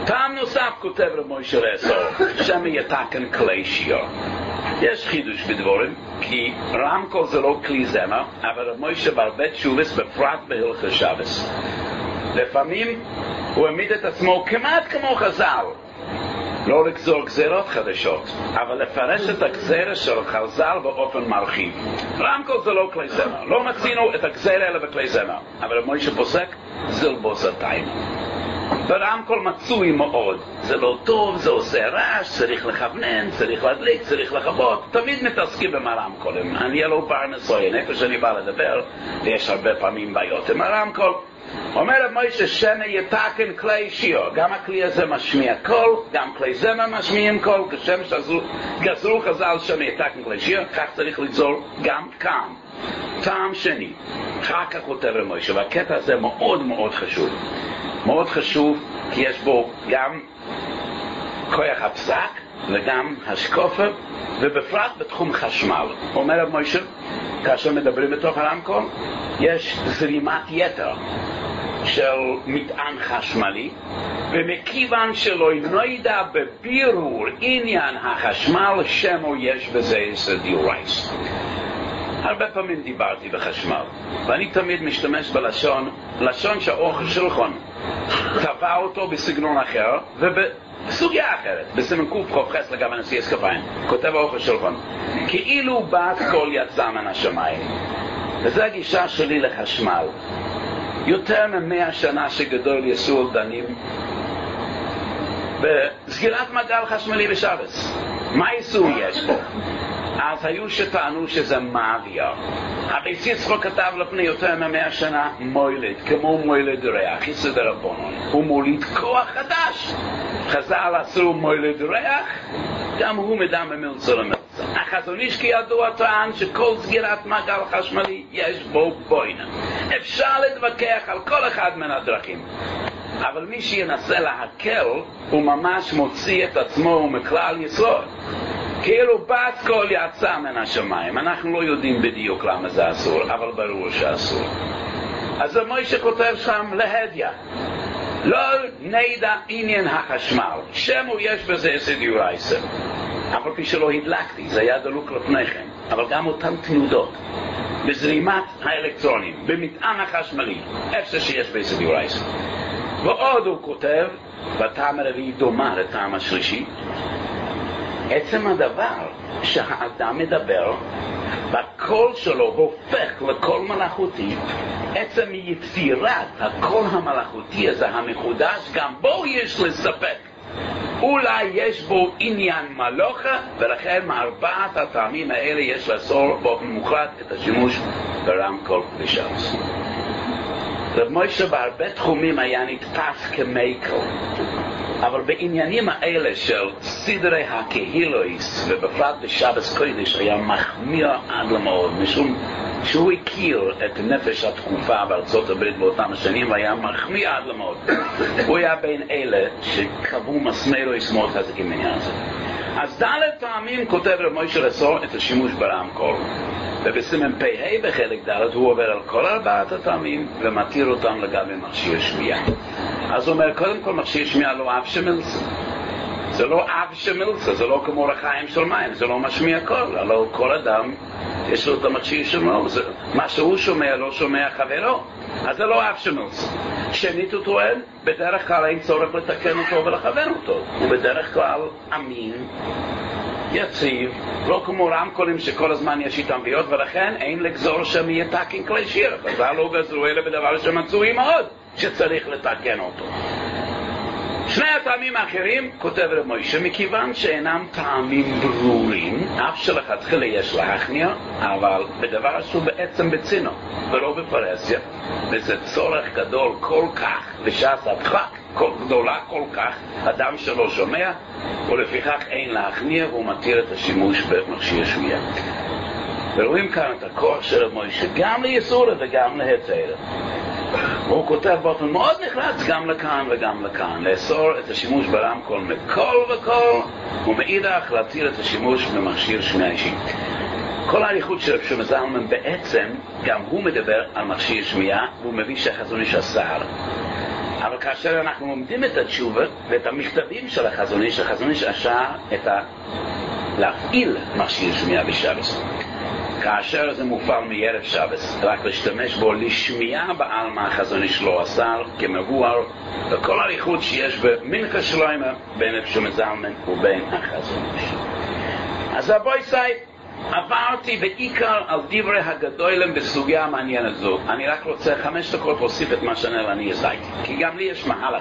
טעם נוסף כותב רב מוישה לאסור, שם יתקן כלי שיר. יש חידוש בדבורים, כי רמקול זה לא כלי זמר, אבל רב מוישה בהרבה תשובס, בפרט בהלכות שבס. לפעמים הוא העמיד את עצמו כמעט כמו חז"ל, לא לגזור גזירות חדשות, אבל לפרש את הגזירה של חז"ל באופן מרחיב. רמקול זה לא כלי זמר, לא מצינו את הגזירה אלא בכלי זמר, אבל רב מוישה פוסק זלבוס התיים. ברמקול מצוי מאוד, זה לא טוב, זה עושה רעש, צריך לכוונן, צריך להדליק, צריך לכבות, תמיד מתעסקים עם הרמקולים. אני לא פרנסוי, איפה שאני בא לדבר, ויש הרבה פעמים בעיות עם הרמקול. אומר רב מוישה שנה יתקן כלי שיר, גם הכלי הזה משמיע קול, גם כלי זמר משמיעים קול, כשם שגזרו חז"ל שנה יתקן כלי שיר, כך צריך לגזור גם כאן. טעם שני, אחר כך כותב רב מוישה, והקטע הזה מאוד מאוד חשוב. מאוד חשוב, כי יש בו גם כוח הפסק וגם השקופה, ובפרט בתחום חשמל. אומר רב מוישה, כאשר מדברים בתוך הרמקול, יש זרימת יתר של מטען חשמלי, ומכיוון שלא נוידע בבירור עניין החשמל, שמו יש בזה דיורייס. הרבה פעמים דיברתי בחשמל, ואני תמיד משתמש לשון שהאוכל שלכון טבע אותו בסגנון אחר ובסוגיה אחרת, בסימן קוף חופכס לגבי נשיא אסקפיים, כותב האוכל שלכון כאילו בת קול יצא מן השמיים. וזו הגישה שלי לחשמל. יותר מ100 שנה שגדול יסוד דנים בסגירת מעגל חשמלי בשבס. מה איסור יש פה? אז היו שטענו שזה מאוויה. הבייס יצחוק כתב לפני יותר מ100 שנה מוילד, כמו מוילד ריח, יסוד הרבונון. הוא מוליד כוח חדש. חז"ל עשו מוילד ריח, גם הוא מדם ממלצר למלצר. החזון איש כידוע טען שכל סגירת מעגל חשמלי יש בו בוינה. אפשר להתווכח על כל אחד מן הדרכים. אבל מי שינסה להקל, הוא ממש מוציא את עצמו מכלל יסוד. כאילו בת קול יצא מן השמיים. אנחנו לא יודעים בדיוק למה זה אסור, אבל ברור שאסור. אז מוישה כותב שם להדיה. לא נדע עניין החשמל. שמו יש בזה דיורייסר. אבל כפי שלא הדלקתי, זה היה דלוק לפניכם. אבל גם אותן תנודות. בזרימת האלקטרונים, במטען החשמלי, איפה שיש בזה דיורייסר. ועוד הוא כותב, בטעם הרביעי דומה לטעם השלישי, עצם הדבר שהאדם מדבר והקול שלו הופך לקול מלאכותי, עצם יצירת הקול המלאכותי הזה המחודש, גם בו יש לספק. אולי יש בו עניין מלוכה, ולכן מארבעת הטעמים האלה יש לאסור באופן מוחלט את השימוש ברמקול בשבס. רב מוישה בהרבה תחומים היה נתפס כמייקל, אבל בעניינים האלה של סדרי הקהילויס ובפרט בשבס קודש היה מחמיר עד למאוד, משום שהוא הכיר את נפש התקופה בארצות הברית באותם השנים והיה מחמיר עד למאוד. הוא היה בין אלה שקבעו מסמרו מאוד חזקים בעניין הזה. אז ד' פעמים כותב רב מוישה לאסור את השימוש ברמקול, ובסימן פ"ה בחלק ד' הוא עובר על כל 4 הטעמים ומתיר אותם לגבי מכשיר שמיעה. אז הוא אומר, קודם כל מכשיר שמיעה לא אב שמילצה. זה לא אב שמילצה, זה לא כמו רחיים של מים, זה לא משמיע קול. הלוא כל אדם יש לו את המכשיר שלו, מה שהוא שומע לא שומע חברו, אז זה לא אב שמילצה. שנית הוא טוען, בדרך כלל אין צורך לתקן אותו ולכוון אותו. הוא בדרך כלל אמין, יציב, לא כמו רמקולים שכל הזמן יש איתם בעיות, ולכן אין לגזור שם יהיה תקן כלי שיר. חז"ל לא גזרו אלא בדבר שמצוי מאוד שצריך לתקן אותו. שני הטעמים האחרים כותב רב מוישה, מכיוון שאינם טעמים ברורים, אף שלכתחילה יש להכניע, אבל בדבר עשו בעצם בצינו ולא בפרסיה, וזה צורך גדול כל כך בשעת הדחק גדולה כל כך, אדם שלא שומע, ולפיכך אין להכניע והוא מתיר את השימוש במכשיר שמיעה. ורואים כאן את הכוח של רב מוישה גם ליסורה וגם להיתר. הוא כותב באופן מאוד נחרץ גם לכאן וגם לכאן, לאסור את השימוש ברמקול מכל וכל, ומאידך להתיר את השימוש במכשיר שמיעה אישי. כל האריכות של רב זלמן בעצם גם הוא מדבר על מכשיר שמיעה, והוא מביא שהחזון איש אסר. אבל כאשר אנחנו לומדים את התשובה ואת המכתבים של החזון איש, עשה להפעיל מכשיר שמיעה בשבס. כאשר זה מופעל מערב שבס, רק להשתמש בו לשמיעה בעלמא, החזון איש לא אסר כמבואר וכל הריחות שיש במנחה שלמה בין אפשום זלמן ובין החזון איש. אז רבוי סי, עברתי בעיקר על דברי הגדולים בסוגיה המעניינת זו. אני רק רוצה 5 דקות להוסיף את מה שאני עשיתי, כי גם לי יש מהלך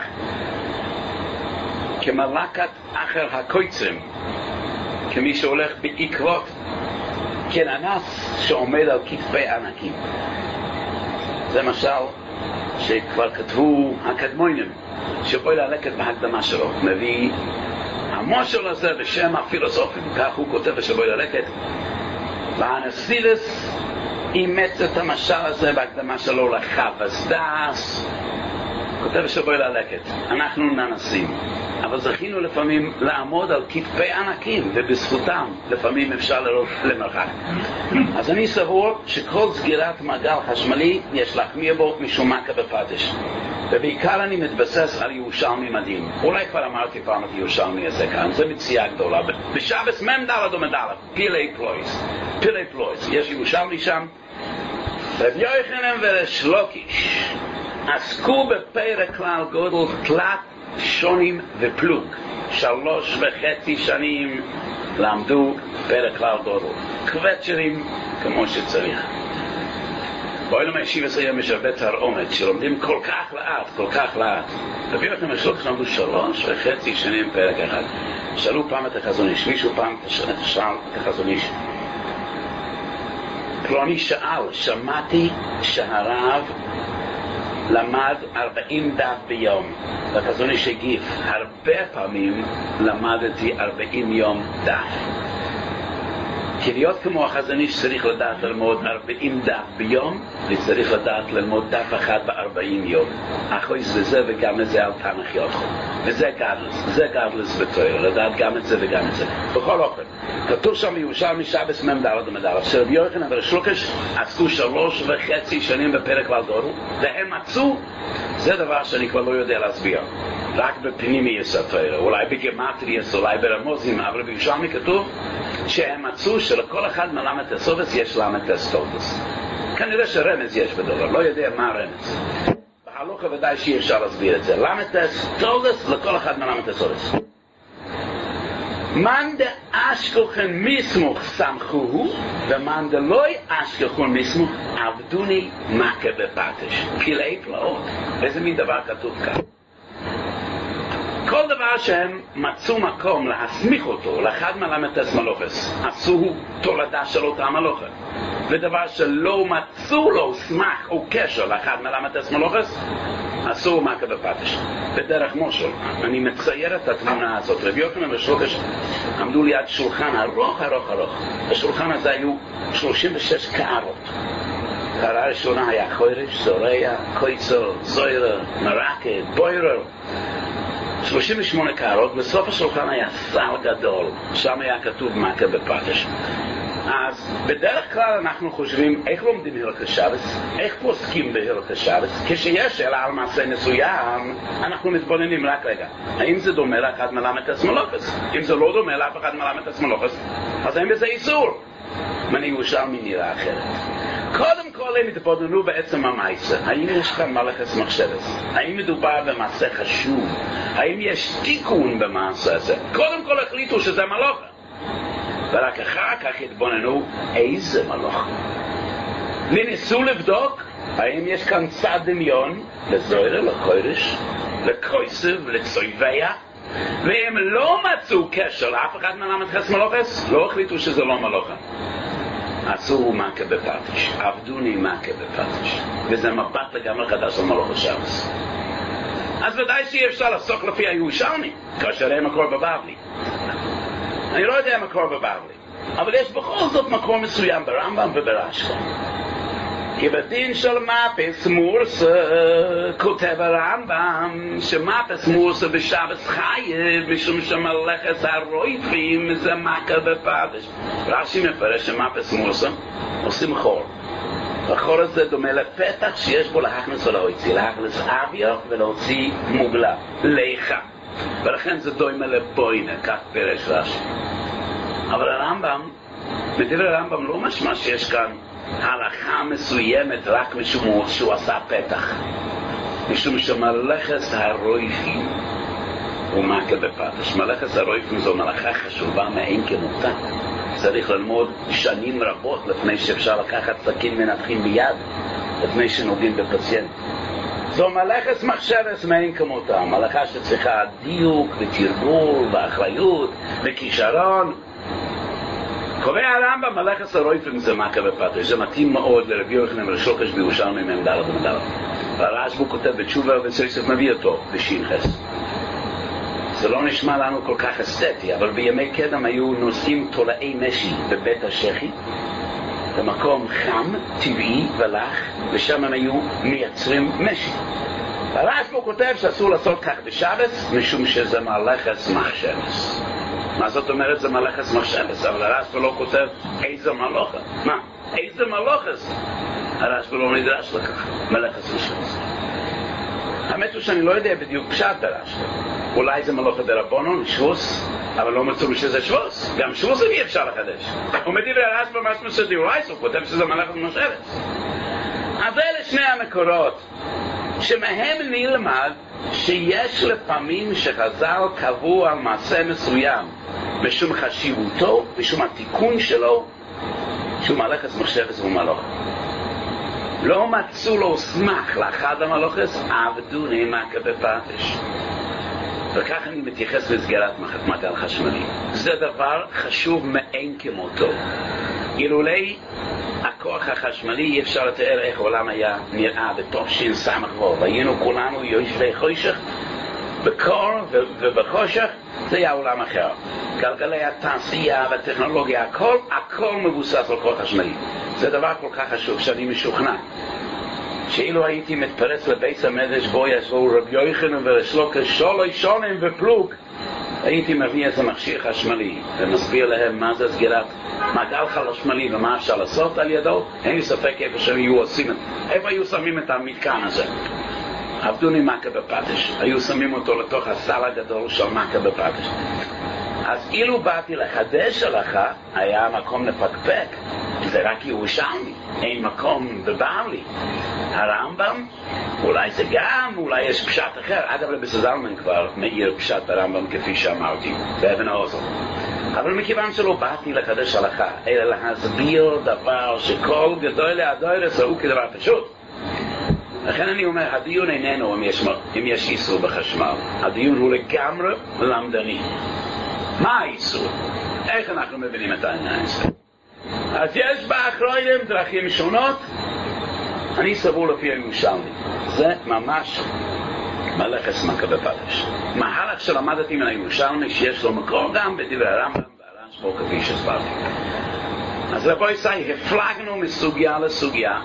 כמלאקת אחר הקויצרים, כמי שהולך בעקבות כננס שעומד על כתפי ענקים. זה משל שכבר כתבו הקדמונים שבוי ללקט בהקדמה שלו, מביא המשל הזה בשם הפילוסופים, כך הוא כותב בשבוי ללקט. והאנסילס אימץ את המשל הזה בהקדמה שלו לחווס דאס, כותב בשבוי ללקט. אנחנו ננסים, אבל זכינו לפעמים לעמוד על כתפי ענקים, ובזכותם לפעמים אפשר לראות למרחק. אז אני סבור שכל סגירת מעגל חשמלי יש להחמיר בו משום מכה בפטיש, ובעיקר אני מתבסס על ירושלמי מדהים. אולי כבר אמרתי פעם את ירושלמי הזה כאן, זה מציאה גדולה. בשבס ממדלת ומדלת, פילי פלויס, יש ירושלמי שם. רב יוחנן וריש לוקיש עסקו בפרק כלל גודל תלת שונים ופלוג. 3.5 שנים למדו פרק כלל גודל, קווצ'רים כמו שצריך. בואי למה ישיב עשרים משווה תרעומת שלומדים כל כך לאט. רבי יוחנן וריש לוקיש למדו 3.5 שנים פרק אחד. שאלו פעם את החזון איש, מישהו פעם שאל את החזון איש, פלוני שאל, שמעתי שהרב למד 40 דף ביום. והחזון איש הגיב, הרבה פעמים למדתי 40 יום דף. כי להיות כמו החזון איש צריך לדעת ללמוד 40 דף ביום, וצריך לדעת ללמוד דף אחד ב40 יום. אחרי זה וגם את זה אל תנח יותכם. וזה גדלס בתורה, לדעת גם את זה וגם את זה. בכל אופן, כתוב שם ירושלמי שבס ממדלת ומדלת, שרב יוחנן וריש לוקיש עסקו 3.5 שנים בפרק כלל גודל, והם מצאו, זה דבר שאני כבר לא יודע להסביר, רק בפנימיוס התורה, אולי בגימטריוס, אולי ברמוזים, אבל בירושלמי כתוב שהם מצאו שלכל אחד מלמד הסובס יש למד הסטוטוס. כנראה שרמז יש בדבר, לא יודע מה הרמז. בהלוכה ודאי שאי אפשר להסביר את זה. למד הסטוטוס לכל אחד מלמד הסובס. מאן דאשכוחן מסמוך סמכוהו, ומאן דלוי אשכוחן מסמוך עבדוני מכה בפטיש. פילי פלאות. איזה מין דבר כתוב כאן? כל דבר שהם מצאו מקום להסמיך אותו לאחד מלמד מלוכס, עשו תולדה של אותה מלוכה. ודבר שלא מצאו לו סמך או קשר לאחד מלמד מלוכס, עשו מכה בפטיש. בדרך מושל, אני מצייר את התמונה הזאת. רבי יוחנן וריש לוקיש עמדו ליד שולחן ארוך. בשולחן הזה היו 36 קערות. קערה ראשונה היה חורש, זורע, קויצר, זוירה, מרקה, בוירר. 38 קערות, בסוף השולחן היה סל גדול, שם היה כתוב מכה בפטיש. אז בדרך כלל אנחנו חושבים איך לומדים הלכות שבס, איך פוסקים בהלכות שבס. כשיש שאלה על מעשה מסוים, אנחנו מתבוננים רק רגע, האם זה דומה לאחד מלמד מלוכס? אם זה לא דומה לאף אחד מלמד מלוכס, אז אין בזה איסור. מני ירושלמי נראה אחרת. קודם כל הם התבוננו בעצם המעשה. האם יש כאן מלאכת מחשבת? האם מדובר במעשה חשוב? האם יש תיקון במעשה הזה? קודם כל החליטו שזה מלאכה, ורק אחר כך התבוננו איזה מלאכה. וניסו לבדוק האם יש כאן צד דמיון לזוירה, לחורש, לקויסב, לצויביה, והם לא מצאו קשר לאף אחד מלמד מלוכס, לא החליטו שזה לא מלאכה. עשו מכה בפטיש, עבדוני מכה בפטיש, וזה מבט לגמרי חדש על מלאכות שבס. אז ודאי שאי אפשר לעסוק לפי הירושלמי, כאשר אין מקור בבבלי. אני לא יודע מקור בבבלי, אבל יש בכל זאת מקור מסוים ברמב"ם וברש"י. כי בדין של מפס מורסה כותב הרמב"ם שמפס מורסה בשבס חייב משום שמלאכת הרויפים זה מכה בפטיש. רש"י מפרש שמפס מורסה עושים חור, החורס זה דומה לפתח שיש בו להכנס או להוציא, להכנס אוויר ולהוציא מוגלה, ליחה. ולכן זה דומה לבוינה, כך פירש רש"י. אבל הרמב"ם, בדברי הרמב"ם לא משמע שיש כאן הלכה מסוימת רק משום שהוא עשה פתח. משום שמלאכת הרויפים הוא מכה בפתש. מלאכת הרויפים זו מלאכה חשובה מאין כמותה. צריך ללמוד שנים רבות לפני שאפשר לקחת סכין מנתחים ביד, לפני שנוגעים בפציינט. זו מלאכת מחשבת מאין כמותה, מלאכה שצריכה דיוק ותרגול ואחריות וכישרון. קובע הרמב"ם מלאכת הרויפים זה מכה בפתש. זה מתאים מאוד לרבי יוחנן בן שלוקש בירושלמי מ"ד ומ"ד. והרשב"א כותב בתשובה וסוף מביא אותו בש"ח. זה לא נשמע לנו כל כך אסתטי, אבל בימי קדם היו נושאים תולעי משי בבית השחי, במקום חם, טבעי ולח, ושם הם היו מייצרים משי. הרשב"א כותב שאסור לעשות כך בשבת, משום שזה מלאכת מחשבת. מה זאת אומרת זה מלאכת מחשבת? אבל הרשב"א לא כותב איזה מלאכה. מה? איזה מלאכה? הרשב"א לא נדרש לכך, מלאכת מחשבת. האמת הוא שאני לא יודע בדיוק פשט ברשב"א. אולי זה מלאכה דרבנן, שבוס, אבל לא מצאו שזה שבוס. גם שבוס אי אפשר לחדש. ומדברי הרשב"א משמע שדאורייתא, הוא כותב שזה מלאכת מחשבת. אז אלה שני המקורות שמהם נלמד שיש לפעמים שחז"ל קבעו על מעשה מסוים משום חשיבותו, משום התיקון שלו, שהוא מלאכת מחשבת ומלאכה. לא מצאו לו סמך לאחד המלאכות, עבדו נעמקה בפתש. וכך אני מתייחס לסגירת מעגל חשמלי. זה דבר חשוב מאין כמותו. אילולי הכוח החשמלי אי אפשר לתאר איך העולם היה נראה בתוך ש"ס-וו. והיינו כולנו יושבי חושך, בקור ובחושך, זה היה עולם אחר. גלגלי התעשייה והטכנולוגיה, הכל מבוסס על כוח חשמלי. זה דבר כל כך חשוב שאני משוכנע שאילו הייתי מתפרץ לבית המדרש בו ישבו רבי יוחנן ושלוקש שלוש שנים ופלוג, הייתי מביא איזה מכשיר חשמלי ומסביר להם מה זה סגירת מעגל חשמלי ומה אפשר לעשות על ידו. אין לי ספק איפה היו שמים את המתקן הזה. עבדו נעמקה בפתש, היו שמים אותו לתוך הסל הגדול של מכה בפתש. אז אילו באתי לחדש הלכה, היה מקום לפקפק, זה רק ירושלמי, אין מקום בבעלי. הרמב"ם, אולי זה גם, אולי יש פשט אחר. אגב, רבי זלמן כבר מאיר פשט ברמב"ם כפי שאמרתי, באבן העוזר. אבל מכיוון שלא באתי לחדש הלכה, אלא להסביר דבר שכל גדול הדוירס ראו כדבר פשוט. לכן אני אומר, הדיון איננו אם יש איסור בחשמל. הדיון הוא לגמרי למדני. מה האיסור? איך אנחנו מבינים את העניין הזה? אז יש באחרונים דרכים שונות. אני סבור לפי הירושלמי. זה ממש מלאכת מכה בפתש. מהלך שלמדתי מן הירושלמי שיש לו מקור גם בדברי הרמב"ם והרשב"א כפי שהסברתי. אז רבו ישראל, הפלגנו מסוגיה לסוגיה,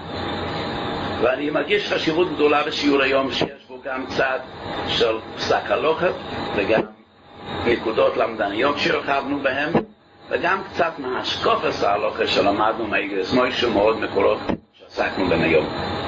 ואני מרגיש חשיבות גדולה בשיעור היום שיש בו גם צד של פסק הלכה וגם נקודות למדניות שרחבנו בהם, וגם קצת מהשקופת ההלכה שלמדנו מאיגרס מוישה, מאוד מקורות שעסקנו בהם היום.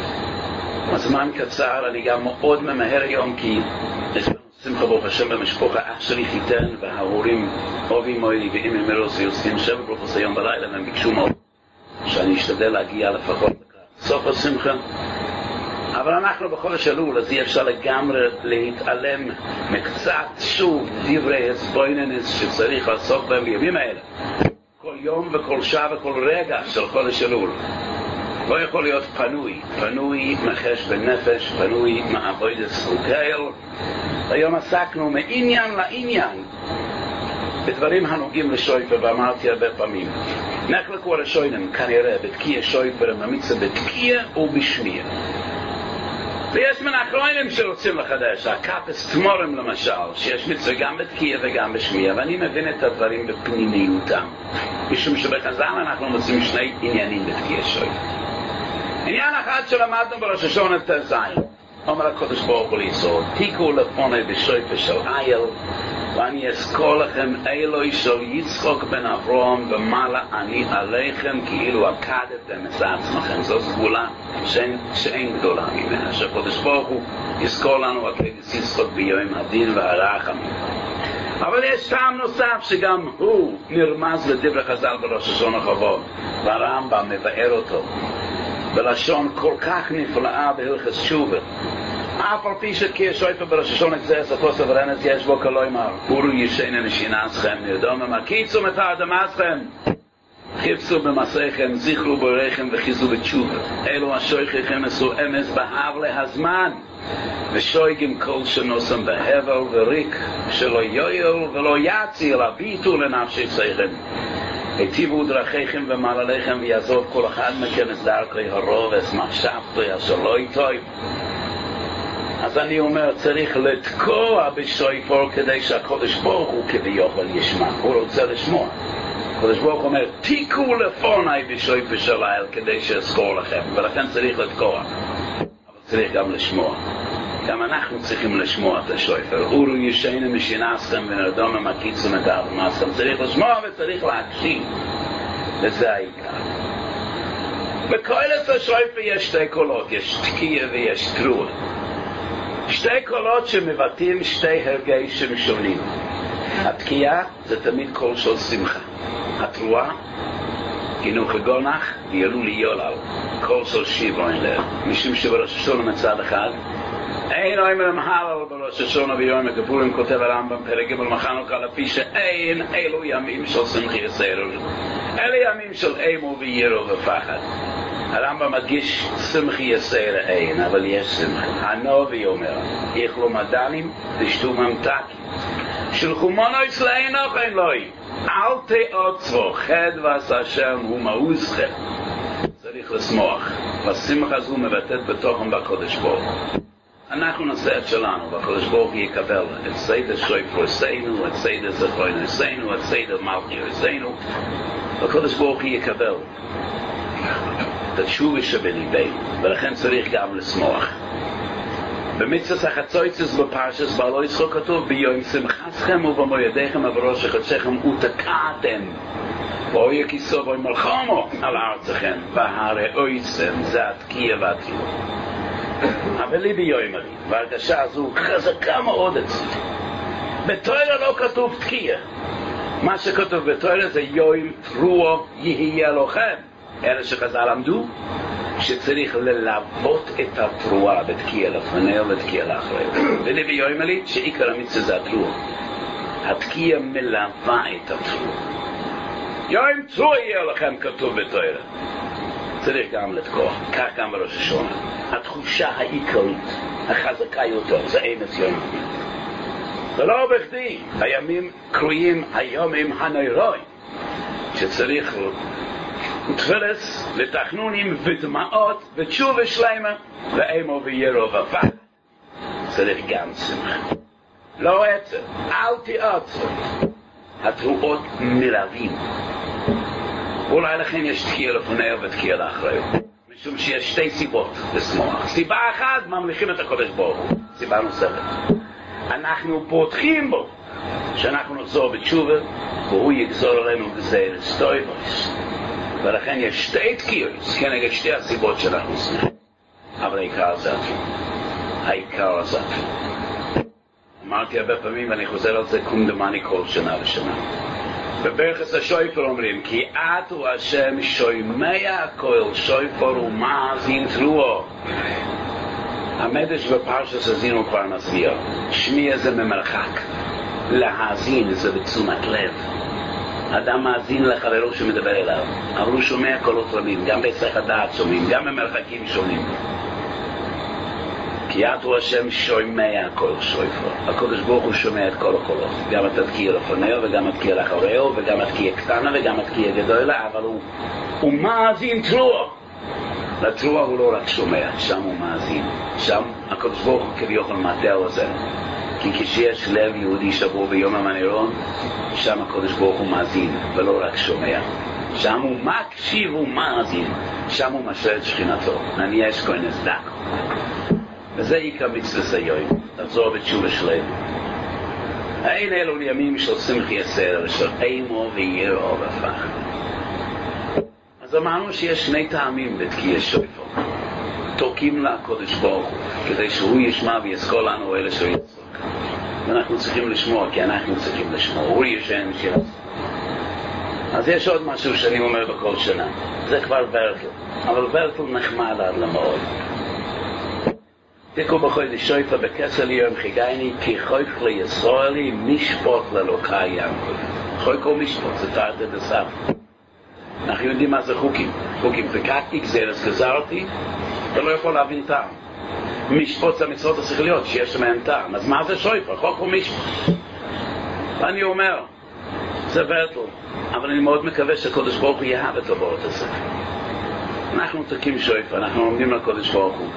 הזמן קצר, אני גם מאוד ממהר היום כי יש לנו שמחה ברוך השם במשפחה. אח שלי חיתן וההורים אובי מוילי ואימי מרוסי עושים 7 ברכות היום בלילה, והם ביקשו מאוד שאני אשתדל להגיע לפחות סוף השמחה. אבל אנחנו בחודש אלול, אז אי אפשר לגמרי להתעלם מקצת שוב דברי הסבויננס שצריך לעסוק בהם בימים האלה. כל יום וכל שעה וכל רגע של חודש אלול לא יכול להיות פנוי מחש בנפש, פנוי מעבודת סוכר. היום עסקנו מעניין לעניין בדברים הנוגעים לשויפה, ואמרתי הרבה פעמים נחלקו על השוינם כנראה בתקיע שויפה וממיצה בתקיע ובשמיע. ויש מן האחרונים שרוצים לחדש, הקאפס תמורם למשל, שיש מצווה גם בתקיע וגם בשמיע, ואני מבין את הדברים בפנימיותם, משום שבחז"ל אנחנו מוצאים שני עניינים בתקיע שויפה. עניין אחד שלמדנו בראש השונה תז, אומר הקדוש ברוך הוא לישראל, תיקו לפוני בשויפה של איל, ואני אזכור לכם אלוהי של יצחק בן אברהם ומעלה אני עליכם כאילו עקדתם את עצמכם. זו סגולה שאין גדולה ממנה, שהקדוש ברוך הוא יזכור לנו עקדת יצחק ביום הדין והרחמים. אבל יש טעם נוסף שגם הוא נרמז בדברי חז"ל בראש השונה חובות, והרמב"ם מבאר אותו בלשון כל כך נפלאה בהלכות תשובה. אף על פי שכישויפה בראש השונה גזיר ספו סברנס יש בו כלא אמר אורו ישנה נשינתכם נרדום מקיצו מתאדמתכם חיפשו במסעכם זכרו בוריכם וחיזו בתשובה אלו השויכיכם עשו אמס בהב להזמן ושויגים כל שנוסם בהבל וריק שלא יויל ולא יציל הביטו לנפשי סייכם היטיבו דרכיכם ומעלליכם ויעזוב כל אחד מכם את דרכי הרוב את מחשבתו אשר לא יטויב. אז אני אומר, צריך לתקוע בשויפור כדי שהקדוש ברוך הוא כביכול ישמע. הוא רוצה לשמוע. הקדוש ברוך אומר, תיקו לפוני בשויפור של האל כדי שאזכור לכם. ולכן צריך לתקוע. אבל צריך גם לשמוע. גם אנחנו צריכים לשמוע את השויפור. אורו ישנה משינתכם ונרדום מקיצו מתאדמתכם. צריך לשמוע וצריך להקשיב. וזה העיקר. בקהלת השויפור יש שתי קולות. יש תקיע ויש תרועה. שתי קולות שמבטאים שתי הרגשים שונים. התקיעה זה תמיד קול של שמחה. התרועה, גינוך גונח וילו לי יולל. קול של שיבון לב. משום שבראש השונה מצד אחד, אין אומרים הלל בראש השונה ביום הכיפורים כותב הרמב"ם פרק ג' מחנוכה לפי שאין אלו ימים של שמחי יסרו. אלה ימים של אימו וירו ופחד. הרמב"ם מדגיש שמחי יסר אין, אבל יש שמחה. הנובי אומר, איכלו מדנים ושתו ממתקים. שלחו מונויס לאינוך אין לוי. אל תעוצרו, חד ועשה השם הוא מעוזכם. צריך לשמוח. והשמחה הזו מבטאת בתוכם בקודש ברוך. אנחנו נעשה את שלנו, והקודש ברוך יקבל את סדר שויפור עשינו, את סדר זכרונו עשינו, את סדר מלכי עשינו. והקודש ברוך יקבל את התשובה שבליבנו, ולכן צריך גם לשמוח. במצוות החצוצרות בפרשת בעלו יצחק כתוב ביום שמחתכם ובמועדיכם ובראש חודשיכם ותקעתם ואוי כיסו ואוי מלחמו על ארצכם והראויתם זה התקיע והתקיע. אבל לי ביום עלי והרגשה הזו חזקה מאוד אצלי. בתורה לא כתוב תקיע. מה שכתוב בתורה זה יום תרועה יהיה לכם. אלה שחז"ל למדו שצריך ללוות את התרועה בתקיע לפניה ובתקיע לאחריה. ולוי יום עלי שעיקר המצווה זה התרועה. התקיע מלווה את התרועה. יום תרועה יהיה לכם כתוב בתורה. צריך גם לתקוע, כך גם בראש השונה. התחושה העיקרית, החזקה יותר, זה אמס יום. ולא בכדי, הימים קרויים היומים הנוירואים, שצריך תפילס ותחנונים ודמעות ותשובה שלמה ואימו וירו ופחד. צריך גם שמחה. לא עצר, אל תעצור. התרועות מלווים. אולי לכן יש תקיע לפניה ותקיע לאחריה. משום שיש שתי סיבות לשמוח. סיבה אחת, ממליכים את הקודש ברוך הוא. סיבה נוספת. אנחנו פותחים בו שאנחנו נחזור בתשובה והוא יגזור עלינו גזיר סטויבוס. ולכן יש שתי תקיעות כנגד שתי הסיבות שאנחנו שמחים. אבל העיקר זה העיקר הזה. אמרתי הרבה פעמים ואני חוזר על זה כמדומני כל שנה ושנה. בברכת השויפור אומרים כי את הוא השם שומע כל שויפור ומאזין תרועה. המדרש בפרשת האזינו כבר מסביר. שמיע זה ממרחק. להאזין זה בתשומת לב. אדם מאזין לחברו שמדבר אליו, אבל הוא שומע קולות רבים, גם בהיסח הדעת שומעים, גם במרחקים שונים. כי את הוא השם שומע כל שויפור. הקדוש ברוך הוא שומע את כל הקולות, גם את התקיע לפניה וגם את התקיע לאחריה וגם את התקיע קטנה וגם את התקיע גדולה, אבל הוא מאזין תרועה. לתרועה הוא לא רק שומע, שם הוא מאזין. שם הקדוש ברוך הוא כביכול מטה על זה. כי כשיש לב יהודי שבור ביום המנהרון, שם הקדוש ברוך הוא מאזין ולא רק שומע. שם הוא מקשיב ומאזין, שם הוא משרה את שכינתו. אני יש כהן דק. וזה עיקר מצוות היום, לחזור בתשובה שלנו. אין אלו ימים של שמחי הסדר, של אימו ויראו ופחד. אז אמרנו שיש שני טעמים בתקיע שויפר. תוקים לקודש ברוך הוא, כדי שהוא ישמע ויזכור לנו אלה שהוא יצחוק. ואנחנו צריכים לשמוע, כי אנחנו צריכים לשמוע. הוא ישן שיעשה. אז יש עוד משהו שאני אומר בכל שנה. זה כבר ברטל. אבל ברטל נחמד עד למאוד. תיקו בחודש שויפר בכסל יום חיגייני, כי חויך לישראלי משפוט ללוקה ינקו. חויך הוא משפוט, זה תרתי דסף. אנחנו יודעים מה זה חוקים. חוקים פקקתי, גזרס גזרתי, אתה לא יכול להבין טעם. משפוט זה המצוות השכליות שיש מהם טעם. אז מה זה שויפר? חוק הוא משפוט. ואני אומר, זה ברטל. אבל אני מאוד מקווה שהקודש ברוך הוא יאהב את הבאות הזה. אנחנו תקים שויפר, אנחנו עומדים לקודש ברוך הוא.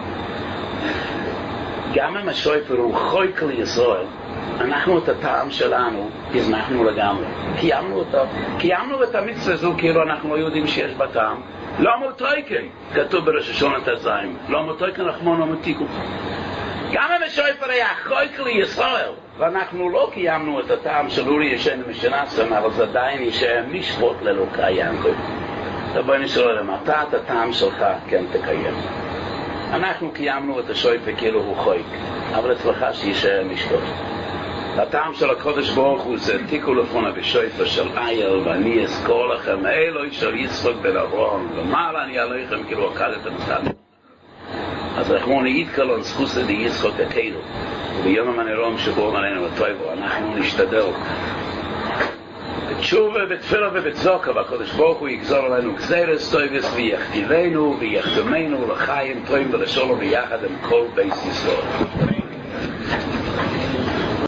גם אם השויפר הוא חויק לישראל, אנחנו את הטעם שלנו הזנחנו לגמרי. קיימנו את המצווה הזו כאילו אנחנו לא יודעים שיש בה טעם. לא מותויקן, כתוב בראש השונה תזיים. לא מותויקן לחמון ומתיקו. גם אם השויפר היה חויק לישראל, ואנחנו לא קיימנו את הטעם של אורי ישן משנסם, אבל זה עדיין יישאר משפוט ללוקה ינקו. בואי נשאל להם, אתה את הטעם שלך כן תקיים. אנחנו קיימנו את השויפר כאילו הוא חויק, אבל אצלך שישאר משפוט. הטעם של הקודש ברוך הוא זה תיקו לפונה בשויפר של אייל, ואני אזכור לכם אלוהי של יצחק בן אברהם, ומעלה אני עליכם כאילו עקדתם אותנו. אז רחמון יתקלון זכוס די יצחק הקילו, וביום המנרום שבו מלאנו וטויבו, אנחנו נשתדל. בתשובה, בתפילה ובצוקה, והקודש ברוך הוא יגזור עלינו גזירס טויבס ויכתיבנו ויחתמנו לחיים טובים ולשלום ביחד עם כל בייס ישראל.